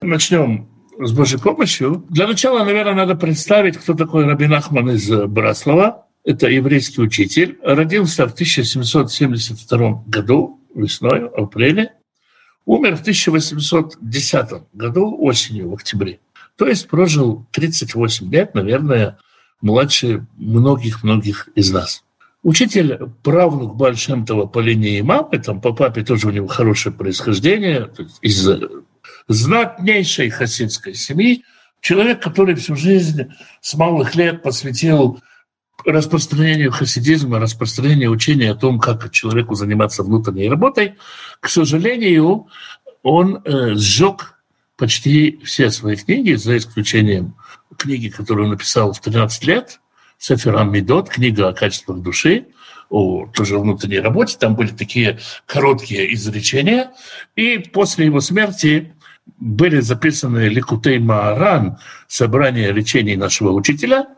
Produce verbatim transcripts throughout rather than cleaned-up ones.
начнем с Божьей помощью. Для начала, наверное, надо представить, кто такой Раби Нахман из Браслова. Это еврейский учитель. Родился в тысяча семьсот семьдесят втором году, весной, в апреле. Умер в тысяча восемьсот десятом году, осенью, в октябре. То есть прожил тридцать восемь лет, наверное, младше многих-многих из нас. Учитель, правнук Бааль Шем Това по линии мамы, там по папе тоже у него хорошее происхождение, то есть из знатнейшей хасидской семьи. Человек, который всю жизнь с малых лет посвятил распространению хасидизма, распространению учения о том, как человеку заниматься внутренней работой. К сожалению, он э, сжег почти все свои книги, за исключением книги, которую он написал в тринадцать лет, Сефер ха-Мидот, книга о качествах души, о тоже внутренней работе. Там были такие короткие изречения. И после его смерти были записаны Ликутей Мааран, собрание речений нашего учителя.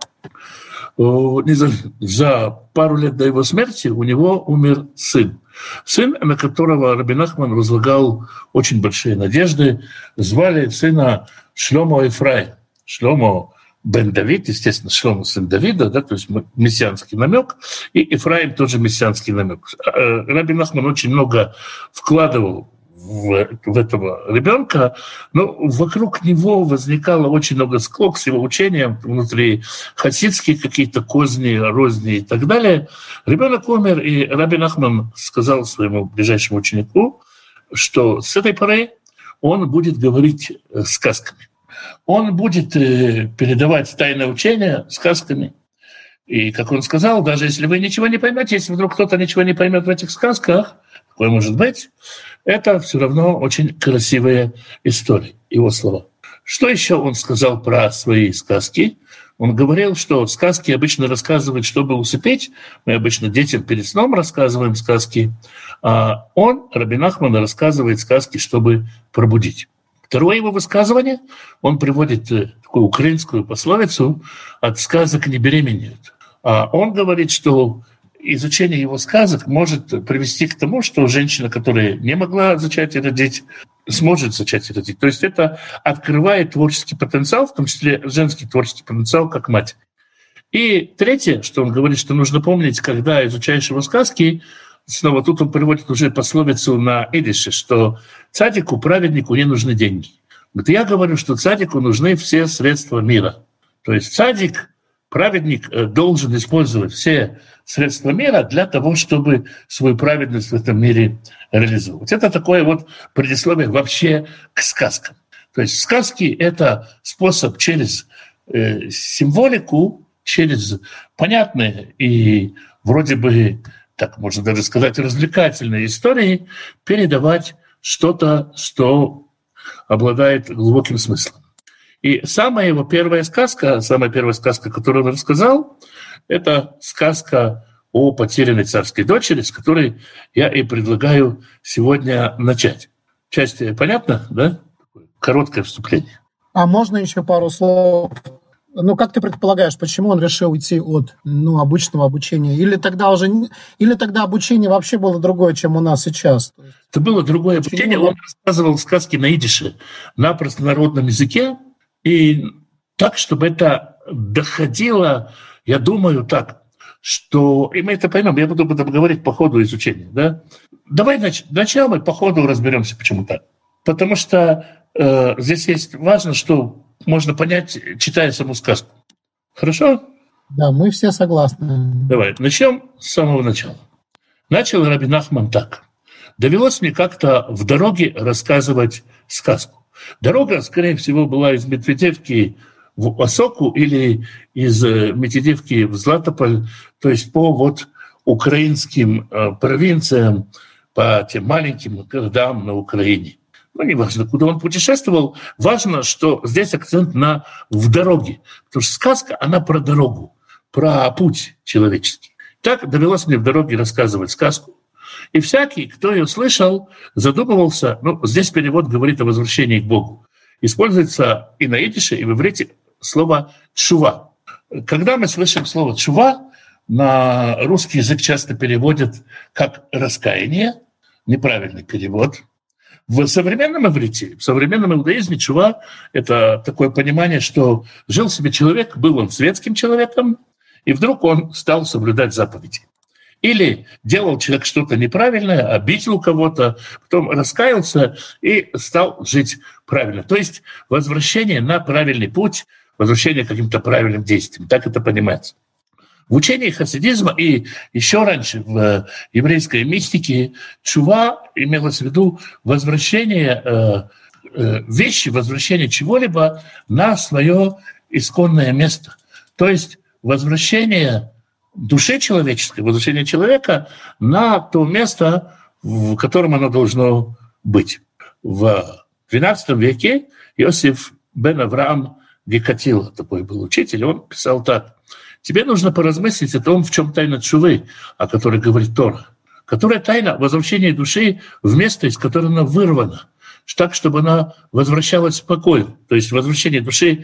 За пару лет до его смерти у него умер сын. Сын, на которого Раби Нахман возлагал очень большие надежды. Звали сына Шломо Ефраим. Шломо бен Давид, естественно, Шломо сын Давида, да, то есть мессианский намек, и Ефраим тоже мессианский намек. Раби Нахман очень много вкладывал в, в этого ребенка, но вокруг него возникало очень много склок с его учением, внутри хасидские какие-то козни, розни и так далее. Ребенок умер, и Раби Нахман сказал своему ближайшему ученику, что с этой поры он будет говорить сказками. Он будет передавать тайное учение сказками. И, как он сказал, даже если вы ничего не поймете, если вдруг кто-то ничего не поймет в этих сказках, такое может быть, это все равно очень красивые истории, его слова. Что еще он сказал про свои сказки? Он говорил, что сказки обычно рассказывают, чтобы усыпить. Мы обычно детям перед сном рассказываем сказки. А он, Раби Нахман, рассказывает сказки, чтобы пробудить. Второе его высказывание, он приводит такую украинскую пословицу «от сказок не беременеют». А он говорит, что изучение его сказок может привести к тому, что женщина, которая не могла зачать и родить, сможет зачать и родить. То есть это открывает творческий потенциал, в том числе женский творческий потенциал, как мать. И третье, что он говорит, что нужно помнить, когда изучаешь его сказки, снова тут он приводит уже пословицу на идише, что цадику, праведнику не нужны деньги. Вот я говорю, что цадику нужны все средства мира. То есть цадик, праведник должен использовать все средства мира для того, чтобы свою праведность в этом мире реализовать. Это такое вот предисловие вообще к сказкам. То есть сказки — это способ через э, символику, через понятные и вроде бы, так можно даже сказать, развлекательные истории передавать что-то, что обладает глубоким смыслом. И самая его первая сказка, самая первая сказка, которую он рассказал, это сказка о потерянной царской дочери, с которой я и предлагаю сегодня начать. Часть понятно, да? Короткое вступление. А можно еще пару слов? Ну, как ты предполагаешь, почему он решил уйти от ну, обычного обучения? Или тогда уже, или тогда обучение вообще было другое, чем у нас сейчас? Это было другое обучение. Он рассказывал сказки на идише, на простонародном языке, и так, чтобы это доходило, я думаю, так, что... И мы это поймем, я буду об этом говорить по ходу изучения. Да? Давай нач... начнем и по ходу разберемся, почему так. Потому что э, здесь есть важно, что можно понять, читая саму сказку. Хорошо? Да, мы все согласны. Давай, начнем с самого начала. Начал Раби Нахман так. Довелось мне как-то в дороге рассказывать сказку. Дорога, скорее всего, была из Медведевки в Осоку или из Медведевки в Златополь, то есть по вот украинским э, провинциям, по тем маленьким городам на Украине. Ну, не важно, куда он путешествовал, важно, что здесь акцент на «в дороге», потому что сказка, она про дорогу, про путь человеческий. Так довелось мне в дороге рассказывать сказку. И всякий, кто ее слышал, задумывался, ну, здесь перевод говорит о возвращении к Богу. Используется и на идише, и в иврите слово «тшува». Когда мы слышим слово «тшува», на русский язык часто переводят как «раскаяние», неправильный перевод. В современном иврите, в современном иудаизме чува – это такое понимание, что жил себе человек, был он светским человеком, и вдруг он стал соблюдать заповеди. Или делал человек что-то неправильное, обидел кого-то, потом раскаялся и стал жить правильно. То есть возвращение на правильный путь, возвращение к каким-то правильным действиям. Так это понимается. В учении хасидизма и еще раньше в еврейской мистике тшува имелось в виду возвращение э, э, вещи, возвращение чего-либо на свое исконное место. То есть возвращение души человеческой, возвращение человека на то место, в котором оно должно быть. В двенадцатом веке Иосиф бен Авраам Гекатила, такой был учитель, он писал так: «Тебе нужно поразмыслить о том, в чем тайна тшувы, о которой говорит Тора, которая тайна возвращения души в место, из которого она вырвана, так, чтобы она возвращалась к покою». То есть возвращение души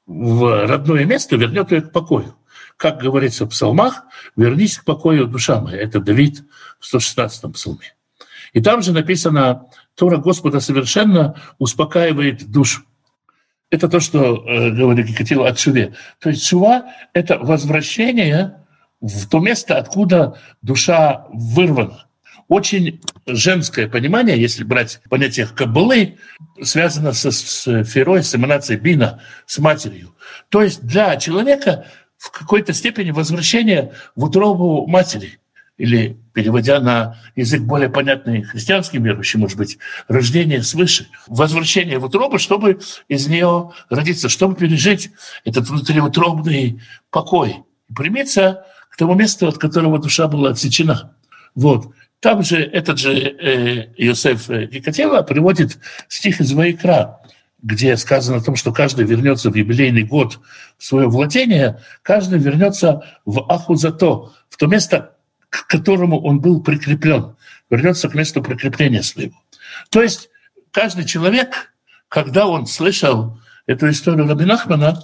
в родное место вернет ее к покою. Как говорится в псалмах: «Вернись к покою, душа моя». Это Давид в сто шестнадцатом псалме. И там же написано: «Тора Господа совершенно успокаивает душу». Это то, что э, говорит Гекатила о тшуве. То есть тшува – это возвращение в то место, откуда душа вырвана. Очень женское понимание, если брать понятие каббалы, связано со сферой, с эманацией бина, с матерью. То есть для человека в какой-то степени возвращение в утробу матери. Или, переводя на язык более понятный христианским верующим, может быть, рождение свыше, возвращение в утробу, чтобы из нее родиться, чтобы пережить этот внутриутробный покой и примиться к тому месту, от которого душа была отсечена. Вот. Там же этот же э, Иосиф Гекатила приводит стих из Ваикра, где сказано о том, что каждый вернется в юбилейный год в свое владение, каждый вернется в Ахузато, в то место, к которому он был прикреплен, вернется к месту прикрепления своего. То есть каждый человек, когда он слышал эту историю Раби Нахмана,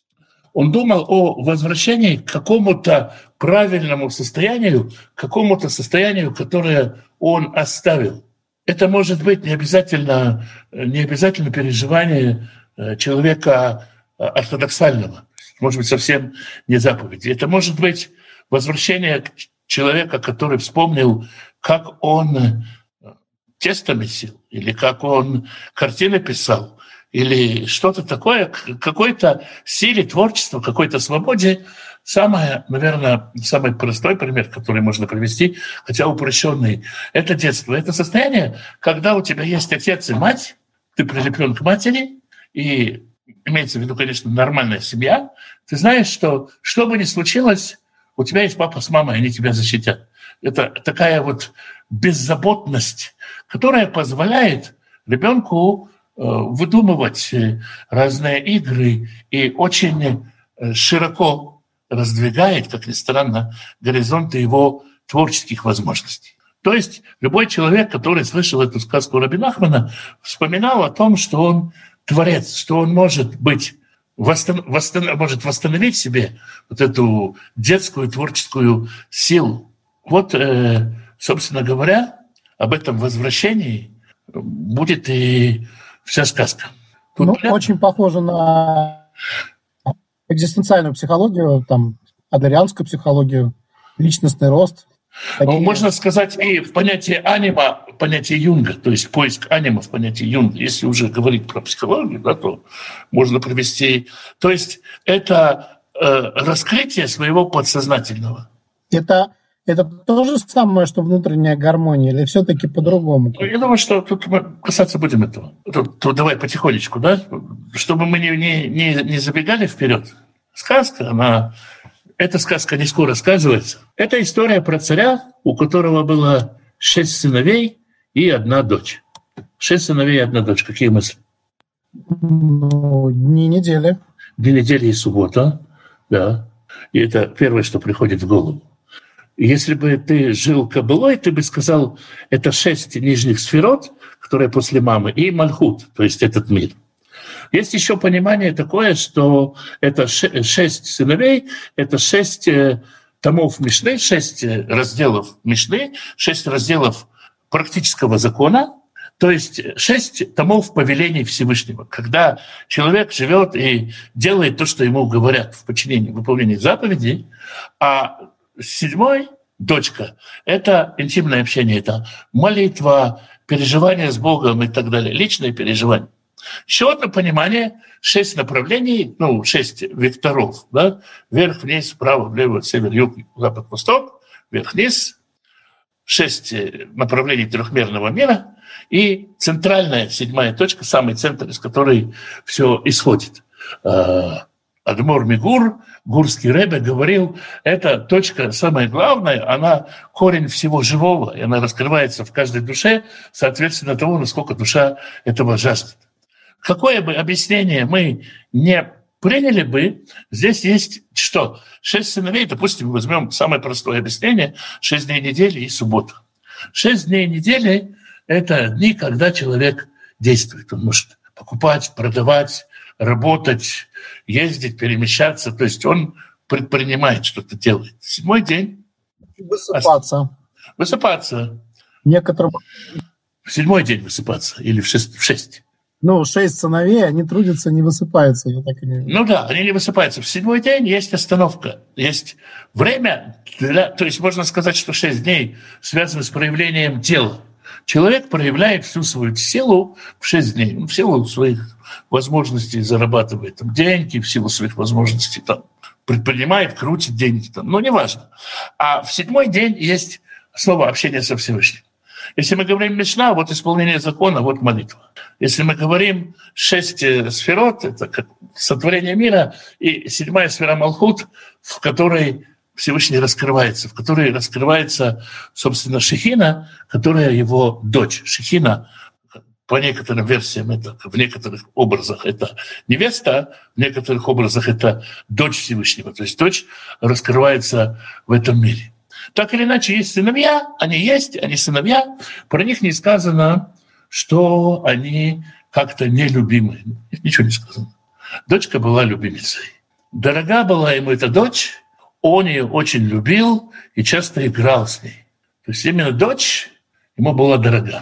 он думал о возвращении к какому-то правильному состоянию, к какому-то состоянию, которое он оставил. Это может быть не обязательно, не обязательно переживание человека ортодоксального, может быть, совсем не заповеди. Это может быть возвращение человека, который вспомнил, как он тесто месил, или как он картины писал, или что-то такое, какой-то силе творчества, какой-то свободе. Самое, наверное, самый простой пример, который можно привести, хотя упрощенный, это детство. Это состояние, когда у тебя есть отец и мать, ты прилеплен к матери, и имеется в виду, конечно, нормальная семья, ты знаешь, что что бы ни случилось, у тебя есть папа с мамой, они тебя защитят. Это такая вот беззаботность, которая позволяет ребенку выдумывать разные игры и очень широко раздвигает, как ни странно, горизонты его творческих возможностей. То есть любой человек, который слышал эту сказку Раби Нахмана, вспоминал о том, что он творец, что он может быть Восстан- восстан- может восстановить себе вот эту детскую творческую силу. Вот, э, собственно говоря, об этом возвращении будет и вся сказка. Тут ну, понятно? Очень похоже на экзистенциальную психологию, там, адарианскую психологию, личностный рост. Такие... Можно сказать и в понятии анима, в понятии Юнга, то есть поиск анима в понятии Юнга. Если уже говорить про психологию, да, то можно привести... То есть это э, раскрытие своего подсознательного. Это, это то же самое, что внутренняя гармония, или все-таки по-другому? Ну, я думаю, что тут мы касаться будем этого. Тут, тут давай потихонечку, да, чтобы мы не, не, не, не забегали вперед. Сказка, она... Эта сказка не скоро сказывается. Это история про царя, у которого было шесть сыновей и одна дочь. Шесть сыновей и одна дочь. Какие мысли? Ну, дни недели. Дни недели и суббота, да. И это первое, что приходит в голову. Если бы ты жил каббалой, ты бы сказал, это шесть нижних сферот, которые после мамы, и мальхут, то есть этот мир. Есть еще понимание такое, что это шесть сыновей, это шесть томов Мишны, шесть разделов Мишны, шесть разделов практического закона, То есть шесть томов повелений Всевышнего, когда человек живет и делает то, что ему говорят в подчинении, в выполнении заповедей, а седьмой, дочка, это интимное общение, это молитва, переживание с Богом и так далее, личное переживание. Еще одно понимание, шесть направлений, ну, шесть векторов, да, вверх, вниз, вправо, влево, север, юг, запад, восток, вверх, вниз, шесть направлений трехмерного мира и центральная седьмая точка, самый центр, из которой все исходит. Адмор Мигур, гурский ребе, говорил, эта точка самая главная, она корень всего живого, и она раскрывается в каждой душе, соответственно того, насколько душа этого жаждет. Какое бы объяснение мы не приняли бы, здесь есть что? Шесть сыновей, допустим, возьмем самое простое объяснение, шесть дней недели и суббота. Шесть дней недели – это дни, когда человек действует. Он может покупать, продавать, работать, ездить, перемещаться. То есть он предпринимает, что-то делает. Седьмой день – высыпаться. Высыпаться. Некоторым... В седьмой день высыпаться или в шесть. В шесть. Ну, шесть сыновей, они трудятся, не высыпаются. Я так и не... Ну да, они не высыпаются. В седьмой день есть остановка, есть время. Для... То есть можно сказать, что шесть дней связаны с проявлением дела. Человек проявляет всю свою силу в шесть дней, в силу своих возможностей зарабатывает там, деньги, в силу своих возможностей там, предпринимает, крутит деньги. Там, ну, неважно. А в седьмой день есть снова общение со Всевышним. Если мы говорим Мишна, вот исполнение закона, вот молитва. Если мы говорим шесть сферот, это как сотворение мира, и седьмая сфера Малхут, в которой Всевышний раскрывается, в которой раскрывается, собственно, Шехина, которая его дочь. Шехина, по некоторым версиям, это, в некоторых образах это невеста, в некоторых образах это дочь Всевышнего. То есть дочь раскрывается в этом мире. Так или иначе, есть сыновья, они есть, они сыновья. Про них не сказано, что они как-то нелюбимы. Ничего не сказано. Дочка была любимицей. Дорога была ему эта дочь, он ее очень любил и часто играл с ней. То есть именно дочь ему была дорога.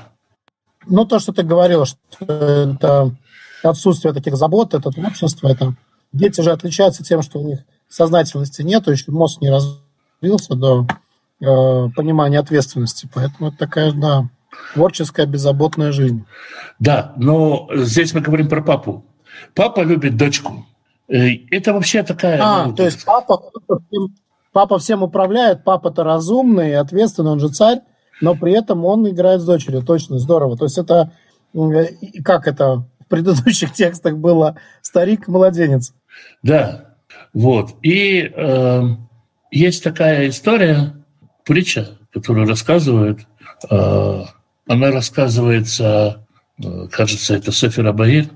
Ну, то, что ты говорил, что это отсутствие таких забот, это творчество, это... Дети же отличаются тем, что у них сознательности нет, еще мозг не развился до э, понимания ответственности. Поэтому это такая, да, творческая, беззаботная жизнь. Да, но здесь мы говорим про папу. Папа любит дочку. Это вообще такая... А, ну, то есть папа, папа всем управляет, папа-то разумный, ответственный, он же царь, но при этом он играет с дочерью. Точно, здорово. То есть это, как это в предыдущих текстах было, старик-младенец. Да, вот. И э, есть такая история, притча, которую рассказывают. Э, она рассказывается, э, кажется, это Сефер ха-Баир.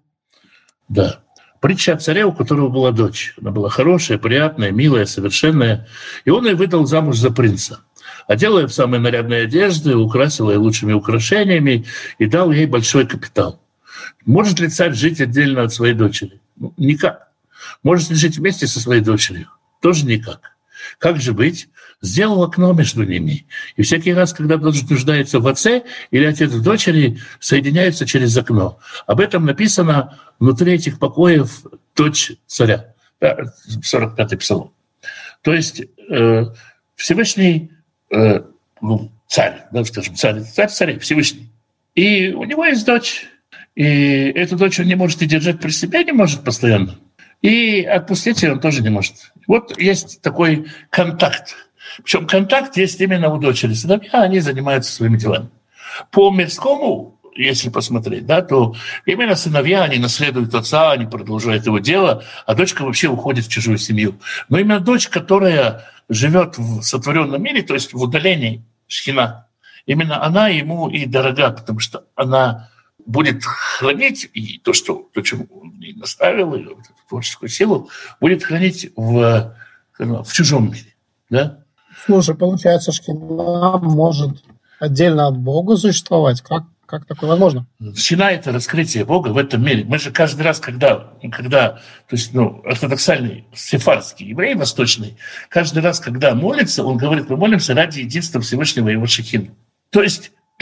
Да. Притча о царе, у которого была дочь. Она была хорошая, приятная, милая, совершенная. И он ее выдал замуж за принца. Одел ее в самые нарядные одежды, украсил ее лучшими украшениями и дал ей большой капитал. Может ли царь жить отдельно от своей дочери? Ну, никак. Может ли жить вместе со своей дочерью? Тоже никак. Как же быть? Сделал окно между ними. И всякий раз, когда дочь нуждается в отце или отец в дочери, соединяются через окно. Об этом написано внутри этих покоев дочь царя. сорок пятый псалом. То есть э, Всевышний, э, ну, царь, да, скажем, царь, царь царей, Всевышний. И у него есть дочь. И эту дочь он не может и держать при себе, не может постоянно. И отпустить ее он тоже не может. Вот есть такой контакт. Причем контакт есть именно у дочери. Сыновья, они занимаются своими делами. По мирскому, если посмотреть, да, то именно сыновья, они наследуют отца, они продолжают его дело, а дочка вообще уходит в чужую семью. Но именно дочь, которая живет в сотворенном мире, то есть в удалении Шхина, именно она ему и дорога, потому что она будет хранить и то, что, то, чему он ей наставил, и вот эту творческую силу, будет хранить в, в чужом мире. Да? Слушай, получается, Шхина может отдельно от Бога существовать. Как, как такое возможно? Шхина – это раскрытие Бога в этом мире. Мы же каждый раз, когда, когда то есть, ну, ортодоксальный, сефардский еврей восточный, каждый раз, когда молится, он говорит, мы молимся ради единства Всевышнего и его Шехины. То есть тот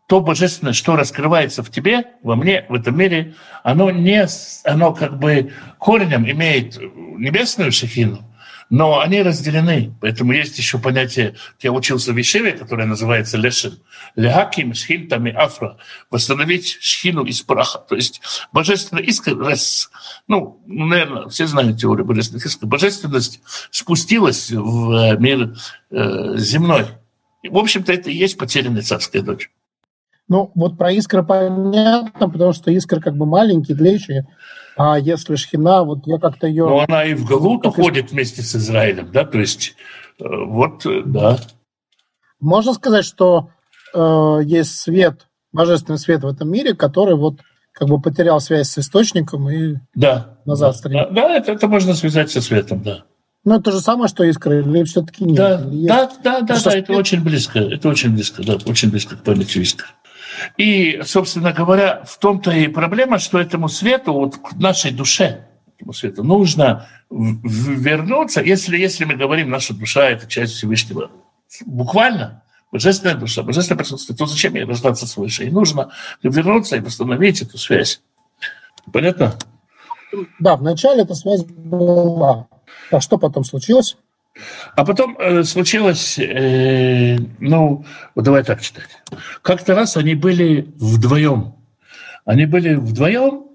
то божественное, что раскрывается в тебе, во мне, в этом мире, оно, не, оно как бы корнем имеет небесную шехину, но они разделены. Поэтому есть еще понятие, я учился в Ешиве, которое называется лешем, лехаким шхинтами афра, восстановить шхину из праха. То есть божественная искра, ну, наверное, все знают теорию божественных искр, божественность спустилась в мир э, земной. И, в общем-то, это и есть потерянная царская дочь. Ну, вот про искры понятно, потому что искры как бы маленькие, длиннее. А если шхина, вот я как-то ее... Ну, она и в Галут уходит вместе с Израилем, да, то есть вот, да. Можно сказать, что э, есть свет, божественный свет в этом мире, который вот как бы потерял связь с источником и да, назад да, стремится. Да, да это, это можно связать со светом, да. Ну, это же самое, что искры, или все-таки нет? Да, или да, да, да, что да, это очень близко, это очень близко, да, очень близко к памяти искр. И, собственно говоря, в том-то и проблема, что этому свету, вот к нашей душе, этому свету нужно вернуться, если, если мы говорим, наша душа – это часть Всевышнего, буквально, божественная душа, божественное присутствие, то зачем ей рождаться свыше? И нужно вернуться и восстановить эту связь. Понятно? Да, вначале эта связь была. А что потом случилось? А потом э, случилось, э, ну, вот давай так читать. Как-то раз они были вдвоем. Они были вдвоем.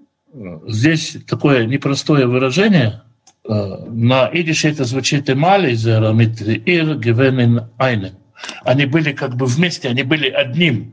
Здесь такое непростое выражение. Э, на идише это звучит «эмали зерамитри ир гевенин айнен». Они были как бы вместе, они были одним.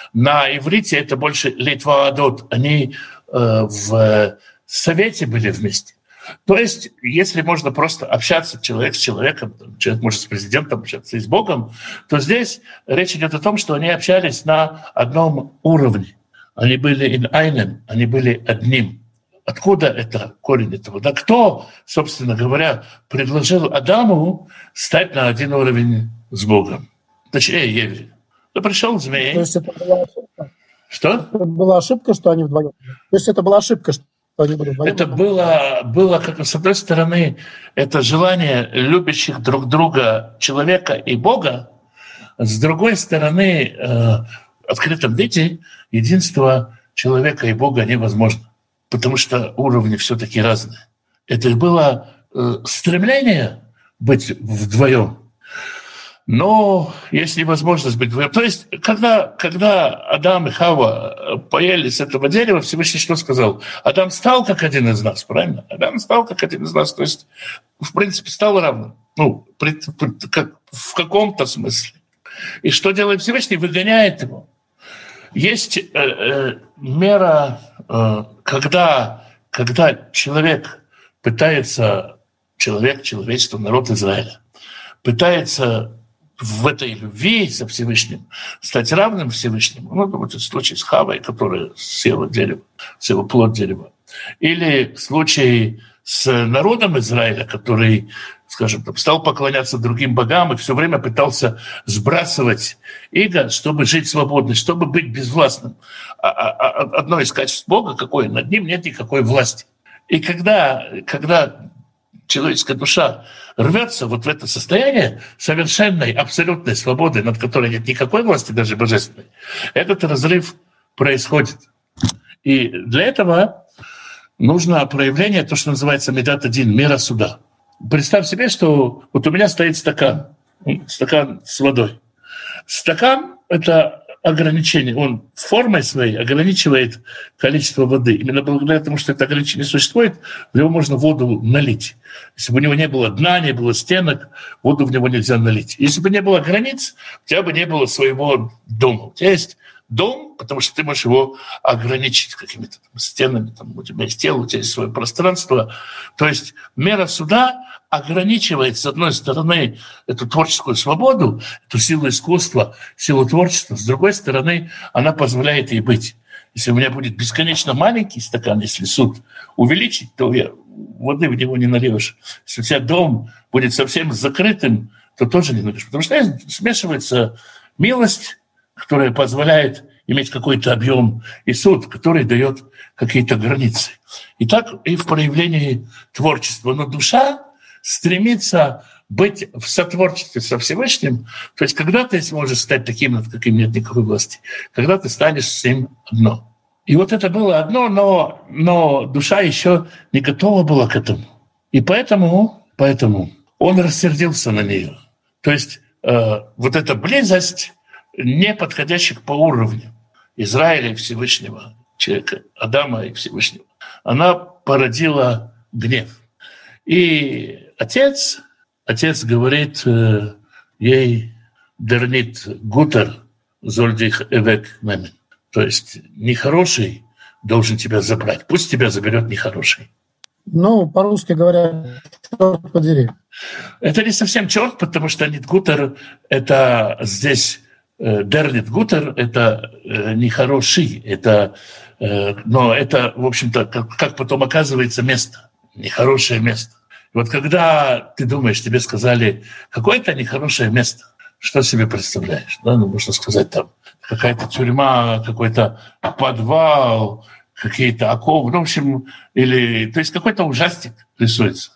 На иврите это больше «литваадот». Они э, в совете были вместе. То есть, если можно просто общаться человек с человеком, человек может с президентом общаться и с Богом, то здесь речь идет о том, что они общались на одном уровне. Они были in einem, они были одним. Откуда это корень этого? Да кто, собственно говоря, предложил Адаму стать на один уровень с Богом? Точнее, Еве. Да пришел змей. То есть это была ошибка? Что? Это была ошибка, что они вдвоем. То есть это была ошибка, что это было, было, как с одной стороны, это желание любящих друг друга человека и Бога, с другой стороны, э, в открытом виде единство человека и Бога невозможно, потому что уровни все-таки разные. Это было э, стремление быть вдвоем. Но есть невозможность быть вдвоем. То есть, когда, когда Адам и Хава поели с этого дерева, Всевышний что сказал? Адам стал как один из нас, правильно? Адам стал как один из нас, то есть, в принципе, стал равным. Ну, как, в каком-то смысле. И что делает Всевышний? Выгоняет его. Есть э, э, мера, э, когда, когда человек пытается, человек, человечество, народ Израиля, пытается в этой любви со Всевышним стать равным Всевышнему. Ну, это будет случай с Хавой, которая съела дерево, съела плод дерева. Или случай с народом Израиля, который, скажем, там, стал поклоняться другим богам и все время пытался сбрасывать иго, чтобы жить свободно, чтобы быть безвластным. А, а, одно из качеств Бога, какое? Над ним нет никакой власти. И когда, когда человеческая душа рвется вот в это состояние совершенной, абсолютной свободы, над которой нет никакой власти, даже божественной, этот разрыв происходит. И для этого нужно проявление, то, что называется медат один, мера суда. Представь себе, что вот у меня стоит стакан, стакан с водой. Стакан — это ограничение. Он формой своей ограничивает количество воды. Именно благодаря тому, что это ограничение существует, в него можно воду налить. Если бы у него не было дна, не было стенок, воду в него нельзя налить. Если бы не было границ, у тебя бы не было своего дома. У тебя есть дом, потому что ты можешь его ограничить какими-то там стенами, там, у тебя есть тело, у тебя есть свое пространство. То есть мера суда ограничивает, с одной стороны, эту творческую свободу, эту силу искусства, силу творчества, с другой стороны, она позволяет ей быть. Если у меня будет бесконечно маленький стакан, если суд увеличить, то я воды в него не нальешь. Если у тебя дом будет совсем закрытым, то тоже не нальешь. Потому что смешивается милость, которая позволяет иметь какой-то объем, и суд, который дает какие-то границы. И так и в проявлении творчества. Но душа стремиться быть в сотворчестве со Всевышним, то есть когда ты сможешь стать таким, над каким нет никакой власти, когда ты станешь с ним одно. И вот это было одно, но, но душа еще не готова была к этому. И поэтому, поэтому он рассердился на нее. То есть э, вот эта близость не подходящих по уровню Израиля и Всевышнего, человека, Адама и Всевышнего, она породила гнев. И отец, отец говорит э, ей «Дернит гутер зольдих эвек мемен». То есть нехороший должен тебя забрать. Пусть тебя заберет нехороший. Ну, по-русски говоря, черт подери. Это не совсем черт, потому что нитгутер – это здесь э, дернит гутер – это э, нехороший, это, э, но это, в общем-то, как, как потом оказывается, место, нехорошее место. И вот когда ты думаешь, тебе сказали какое-то нехорошее место, что себе представляешь? Да? Ну, можно сказать, там какая-то тюрьма, какой-то подвал, какие-то оковы, ну, в общем, или, то есть какой-то ужастик рисуется.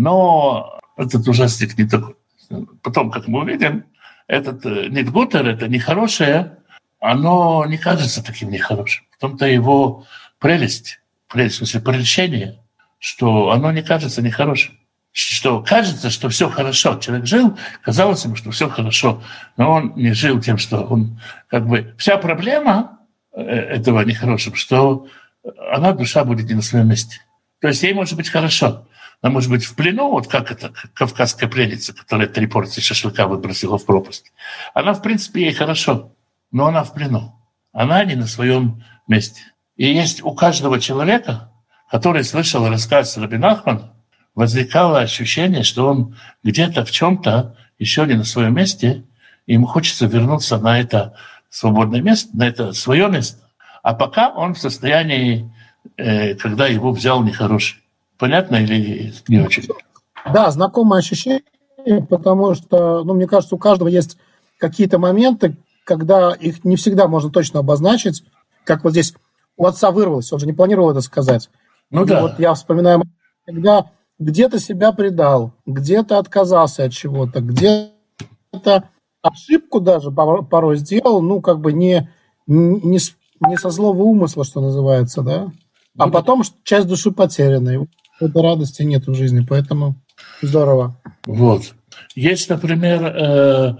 Но этот ужастик не такой. Потом, как мы увидим, этот нитгутер, это нехорошее, оно не кажется таким нехорошим. В том-то его прелесть, прелесть, в смысле, прельщение, что оно не кажется нехорошим. Что кажется, что все хорошо. Человек жил, казалось ему, что все хорошо, но он не жил тем, что он как бы... Вся проблема этого нехорошего, что она, душа, будет не на своем месте. То есть ей может быть хорошо. Она может быть в плену, вот как это кавказская пленница, которая три порции шашлыка выбросила в пропасть. Она, в принципе, ей хорошо, но она в плену. Она не на своем месте. И есть у каждого человека, который слышал рассказ Раби Нахмана, возникало ощущение, что он где-то в чем-то еще не на своем месте, и ему хочется вернуться на это свободное место, на это свое место. А пока он в состоянии, э, когда его взял нехороший. Понятно или не очень? Да, знакомое ощущение, потому что, ну, мне кажется, у каждого есть какие-то моменты, когда их не всегда можно точно обозначить, как вот здесь у отца вырвалось, он же не планировал это сказать. Ну и да. Вот я вспоминаю, когда где-то себя предал, где-то отказался от чего-то, где-то ошибку даже порой сделал, ну, как бы не, не, не со злого умысла, что называется, да, а ну, потом да. Часть души потеряна, и этой радости нет в жизни, поэтому здорово. Вот. Есть, например,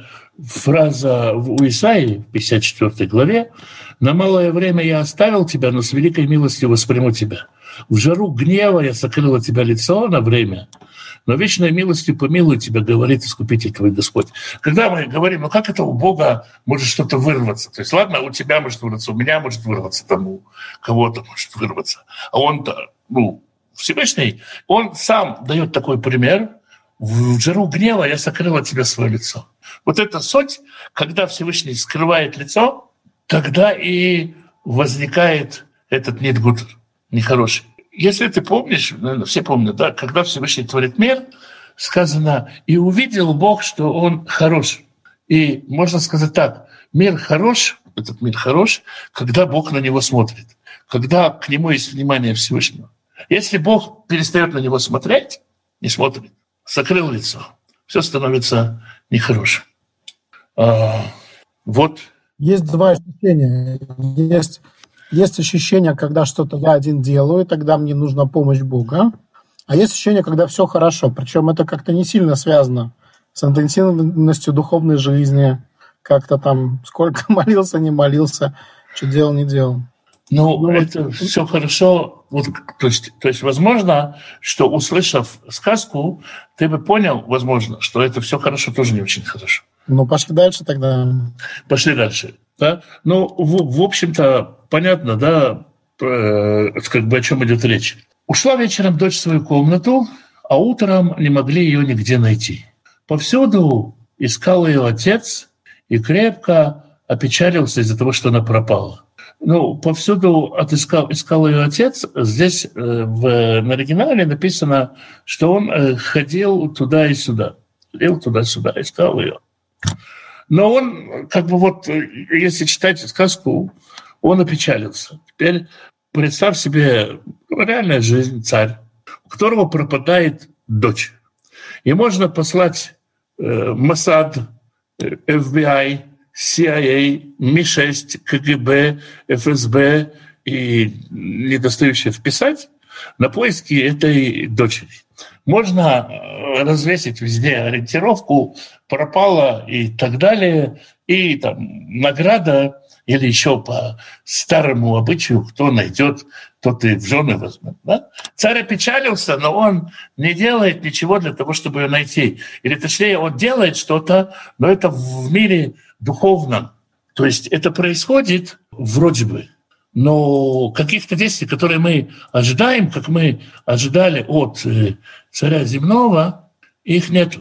фраза у Исаии в пятьдесят четвёртой главе: «На малое время я оставил тебя, но с великой милостью восприму тебя. В жару гнева я сокрыл от тебя лицо на время, но вечной милостью помилую тебя, говорит Искупитель твой Господь». Когда мы говорим, ну как это у Бога может что-то вырваться? То есть ладно, у тебя может вырваться, у меня может вырваться, там у кого-то может вырваться. А он-то, ну, Всевышний, он сам дает такой пример: в жару гнева я сокрыл от тебя свое лицо. Вот это суть, когда Всевышний скрывает лицо, тогда и возникает этот нитгутер, нехороший. Если ты помнишь, наверное, все помнят, да, когда Всевышний творит мир, сказано: «И увидел Бог, что он хорош». И можно сказать так: мир хорош, этот мир хорош, когда Бог на него смотрит, когда к нему есть внимание Всевышнего. Если Бог перестает на него смотреть, не смотрит, закрыл лицо, все становится нехорошим. А, вот. Есть два ощущения. Есть, есть ощущение, когда что-то я один делаю, тогда мне нужна помощь Бога. А есть ощущение, когда все хорошо. Причем это как-то не сильно связано с интенсивностью духовной жизни. Как-то там сколько молился, не молился, что делал, не делал. Ну, ну это вот все хорошо. Вот, то, есть, то есть, возможно, что, услышав сказку, ты бы понял, возможно, что это все хорошо тоже не очень хорошо. Ну, пошли дальше тогда. Пошли дальше. Да? Ну, в, в общем-то, понятно, да, э, как бы о чем идет речь. Ушла вечером дочь в свою комнату, а утром не могли ее нигде найти. Повсюду искал ее отец и крепко опечалился из-за того, что она пропала. Ну, повсюду отыскал, искал ее отец. Здесь э, в, на оригинале написано, что он э, ходил туда и сюда. Ходил туда-сюда, искал ее. Но он, как бы вот, если читать сказку, он опечалился. Теперь представь себе реальная жизнь, царь, у которого пропадает дочь. И можно послать э, Моссад, эф би ай, си ай эй, эм и шесть, ка гэ бэ, эф эс бэ и недостающее вписать на поиски этой дочери. Можно развесить везде ориентировку, пропала и так далее, и там награда, или еще по старому обычаю, кто найдет, тот и в жены возьмет. Да? Царь опечалился, но он не делает ничего для того, чтобы ее найти. Или точнее, он делает что-то, но это в мире духовном. То есть это происходит вроде бы, но каких-то действий, которые мы ожидаем, как мы ожидали от царя земного, их нет.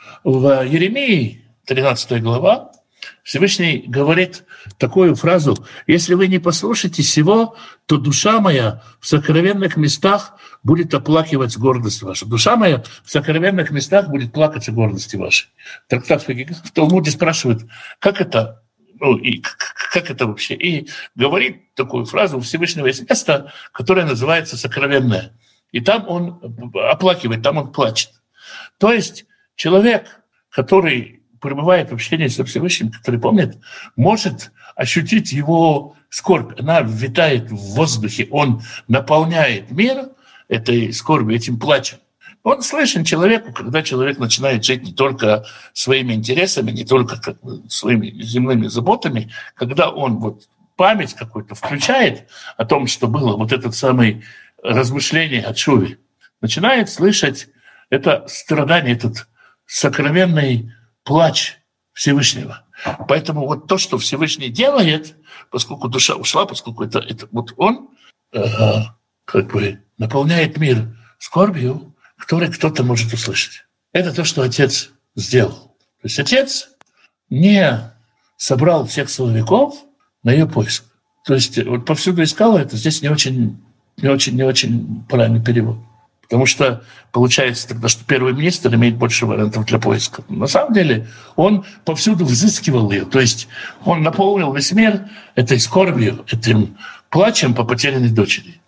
В Еремии, тринадцатая глава, Всевышний говорит такую фразу: «Если вы не послушаете сего, то душа моя в сокровенных местах будет оплакивать гордость вашу». Душа моя в сокровенных местах будет плакать о гордости вашей. Трактат в Талмуде спрашивает, как это, ну, и как это вообще? И говорит такую фразу: у Всевышнего есть место, которое называется сокровенное. И там он оплакивает, там он плачет. То есть человек, который пребывает в общении со Всевышним, который помнит, может ощутить его скорбь. Она витает в воздухе, он наполняет мир этой скорбью, этим плачем. Он слышен человеку, когда человек начинает жить не только своими интересами, не только как бы своими земными заботами, когда он вот память какую-то включает о том, что было, вот этот самый размышление о Шуве, начинает слышать это страдание, этот сокровенный плач Всевышнего. Поэтому вот то, что Всевышний делает, поскольку душа ушла, поскольку это, это вот он э, как бы наполняет мир скорбью, который кто-то может услышать. Это то, что отец сделал. То есть отец не собрал всех силовиков на ее поиск. То есть вот повсюду искал это, здесь не очень, не очень, не очень правильный перевод. Потому что получается тогда, что первый министр имеет больше вариантов для поиска. На самом деле он повсюду взыскивал ее. То есть он наполнил весь мир этой скорбью, этим плачем по потерянной дочери.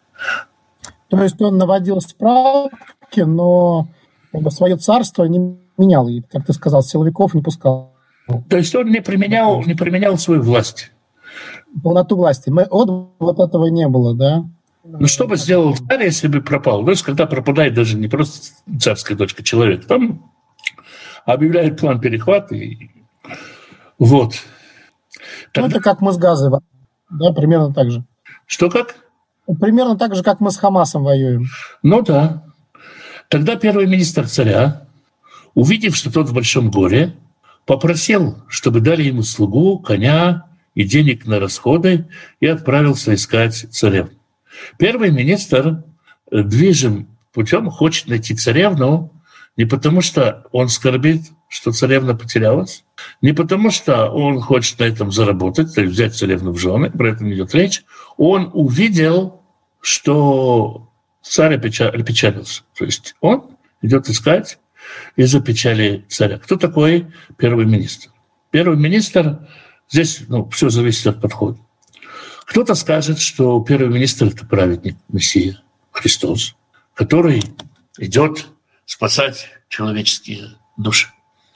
То есть он наводил справки, но свое царство не менял. И, как ты сказал, силовиков не пускал. То есть он не применял, не применял свою власть. Полноту власти. Мы, вот, вот этого не было, да? Ну, что бы сделал царь, если бы пропал? То есть, когда пропадает даже не просто царская дочка, человек, там объявляют план перехвата. И... Вот. Тогда... Ну, это как мы с Газой, да, примерно так же. Что как? Примерно так же, как мы с Хамасом воюем. Ну да. Тогда первый министр царя, увидев, что тот в большом горе, попросил, чтобы дали ему слугу, коня и денег на расходы, и отправился искать царевну. Первый министр движим путем хочет найти царевну не потому, что он скорбит, что царевна потерялась, не потому, что он хочет на этом заработать, то есть взять царевну в жены, про это идет речь. Он увидел, что царь опечалился. То есть он идет искать из-за печали царя. Кто такой первый министр? Первый министр, здесь ну, все зависит от подхода. Кто-то скажет, что первый министр – это праведник, Мессия, Христос, который идет спасать человеческие души.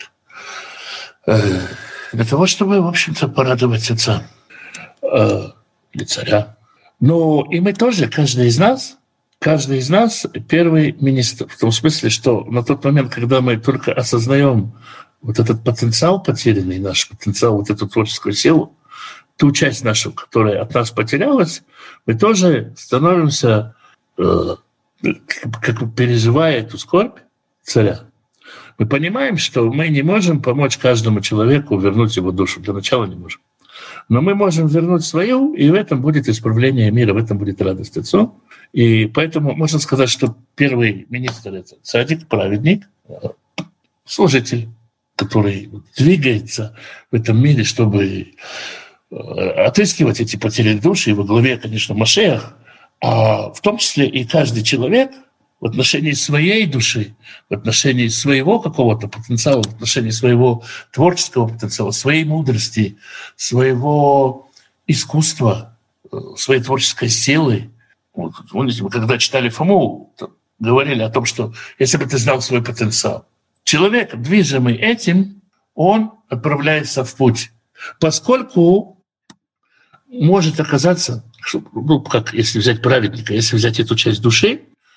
Для того, чтобы, в общем-то, порадовать отца или царя. Но и мы тоже, каждый из нас, каждый из нас первый министр. В том смысле, что на тот момент, когда мы только осознаем вот этот потенциал потерянный, наш потенциал, вот эту творческую силу, ту часть нашу, которая от нас потерялась, мы тоже становимся, э, как бы переживая эту скорбь царя. Мы понимаем, что мы не можем помочь каждому человеку вернуть его душу. Для начала не можем. Но мы можем вернуть свою, и в этом будет исправление мира, в этом будет радость отцу. И поэтому можно сказать, что первый министр – это цадик, праведник, служитель, который двигается в этом мире, чтобы отыскивать эти потерянные души, и во главе, конечно, Машиах, а в том числе и каждый человек в отношении своей души, в отношении своего какого-то потенциала, в отношении своего творческого потенциала, своей мудрости, своего искусства, своей творческой силы. Вот, помните, мы когда читали Фому, говорили о том, что если бы ты знал свой потенциал, человек, движимый этим, он отправляется в путь. Поскольку может оказаться, ну, как если взять праведника, если взять эту часть души,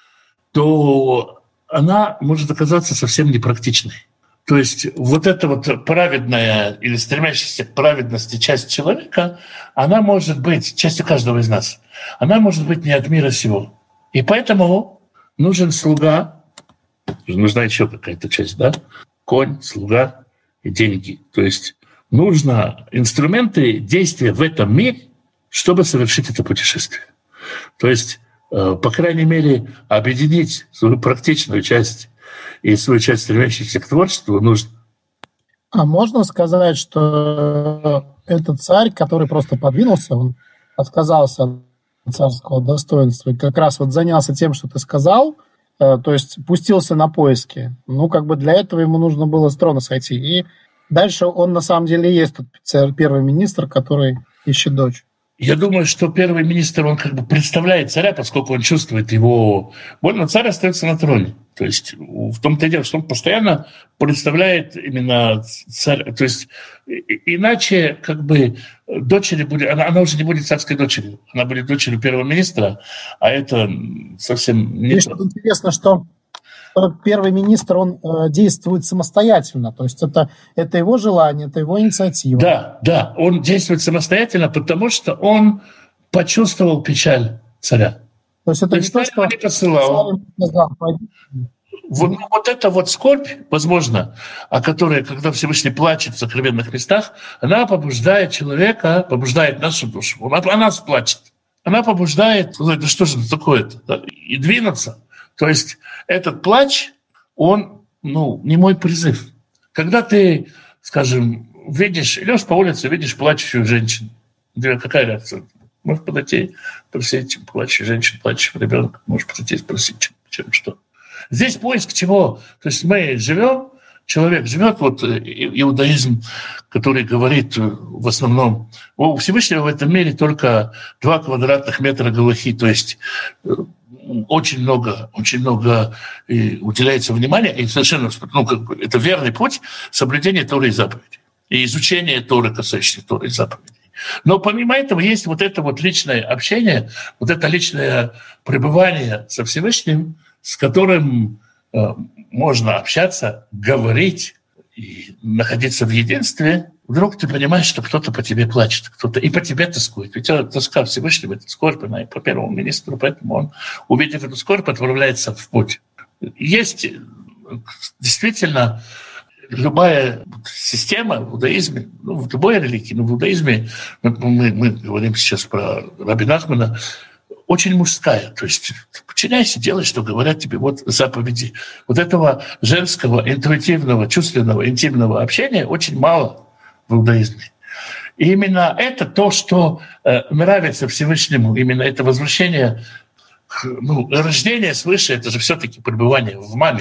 то она может оказаться совсем непрактичной. То есть вот эта вот праведная или стремящаяся к праведности часть человека, она может быть частью каждого из нас. Она может быть не от мира сего. И поэтому нужен слуга, нужна еще какая-то часть, да? Конь, слуга и деньги. То есть нужно инструменты действия в этом мире, чтобы совершить это путешествие. То есть, по крайней мере, объединить свою практичную часть и свою часть, стремящуюся к творчеству, нужно. А можно сказать, что этот царь, который просто подвинулся, он отказался от царского достоинства и как раз вот занялся тем, что ты сказал, то есть пустился на поиски. Ну, как бы для этого ему нужно было с трона сойти. И дальше он на самом деле есть тот первый министр, который ищет дочь. Я думаю, что первый министр, он как бы представляет царя, поскольку он чувствует его боль, но царь остается на троне. То есть в том-то и дело, что он постоянно представляет именно царя. То есть иначе как бы дочери будет, она, она уже не будет царской дочерью, она будет дочерью первого министра, а это совсем не и то. Интересно, что первый министр, он э, действует самостоятельно, то есть это, это его желание, это его инициатива. Да, да, он действует самостоятельно, потому что он почувствовал печаль царя. То есть это то не есть то, что не посылал. Вот, вот эта вот скорбь, возможно, о которой, когда Всевышний плачет в сокровенных местах, она побуждает человека, побуждает нашу душу. Она, она плачет. Она побуждает, да что же такое-то, да, и двинуться. То есть этот плач, он, ну, не мой призыв. Когда ты, скажем, видишь, идешь по улице, видишь плачущую женщину, какая реакция? Можешь подойти, спросить, плачущую женщину, плачущего ребенка, можешь подойти и спросить, чем, чем что. Здесь поиск чего? То есть мы живем, человек живет, вот иудаизм, который говорит в основном, у Всевышнего в этом мире только два квадратных метра галахи, то есть очень много, очень много уделяется внимания, и совершенно, ну, как бы, это верный путь соблюдения Торы и заповедей, и изучения Торы, касающихся Торы и заповедей. Но помимо этого есть вот это вот личное общение, вот это личное пребывание со Всевышним, с которым э, можно общаться, говорить и находиться в единстве. Вдруг ты понимаешь, что кто-то по тебе плачет, кто-то и по тебе тоскует. Ведь тоска Всевышнего — это скорбь, она и по первому министру, поэтому он, увидев эту скорбь, отправляется в путь. Есть действительно любая система в иудаизме, ну, в любой религии, но в иудаизме, мы, мы говорим сейчас про Раби Нахмана, очень мужская. То есть подчиняйся, делай, что говорят тебе, вот заповеди. Вот этого женского, интуитивного, чувственного, интимного общения очень мало в иудаизме. И именно это то, что э, нравится Всевышнему, именно это возвращение, ну, рождение свыше, это же все-таки пребывание в маме.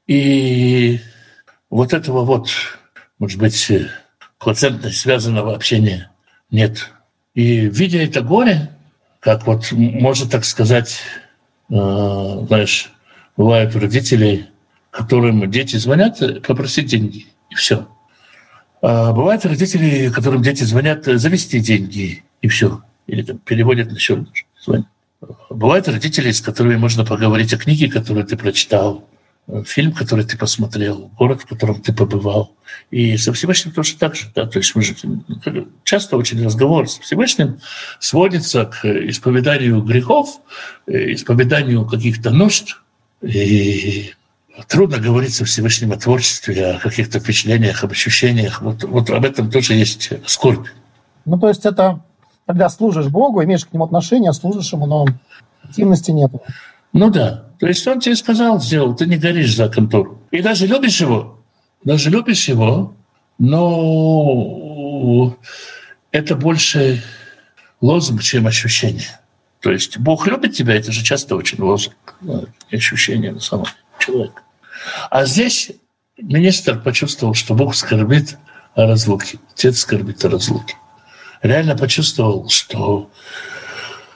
И вот этого вот, может быть, плацентно связанного общения нет. И видя это горе, как вот, можно так сказать, э, знаешь, бывают у родителей, которым дети звонят, попросить деньги, и все. А бывают родители, которым дети звонят, завести деньги, и все. Или там переводят на счет. Звонят. Бывают родители, с которыми можно поговорить о книге, которую ты прочитал, фильм, который ты посмотрел, город, в котором ты побывал. И со Всевышним тоже так же. Да? То есть мы же часто очень разговор со Всевышним сводится к исповеданию грехов, исповеданию каких-то нужд. И трудно говорить со Всевышним о творчестве, о каких-то впечатлениях, об ощущениях. Вот, вот об этом тоже есть скорбь. Ну, то есть это когда служишь Богу, имеешь к нему отношения, служишь ему, но интимности нет. Ну да. То есть он тебе сказал, сделал, ты не горишь за контору. И даже любишь его, даже любишь его, но это больше лозунг, чем ощущение. То есть Бог любит тебя, это же часто очень лозунг, ощущение на самом человека. А здесь министр почувствовал, что Бог скорбит о разлуке, Отец скорбит о разлуке. Реально почувствовал, что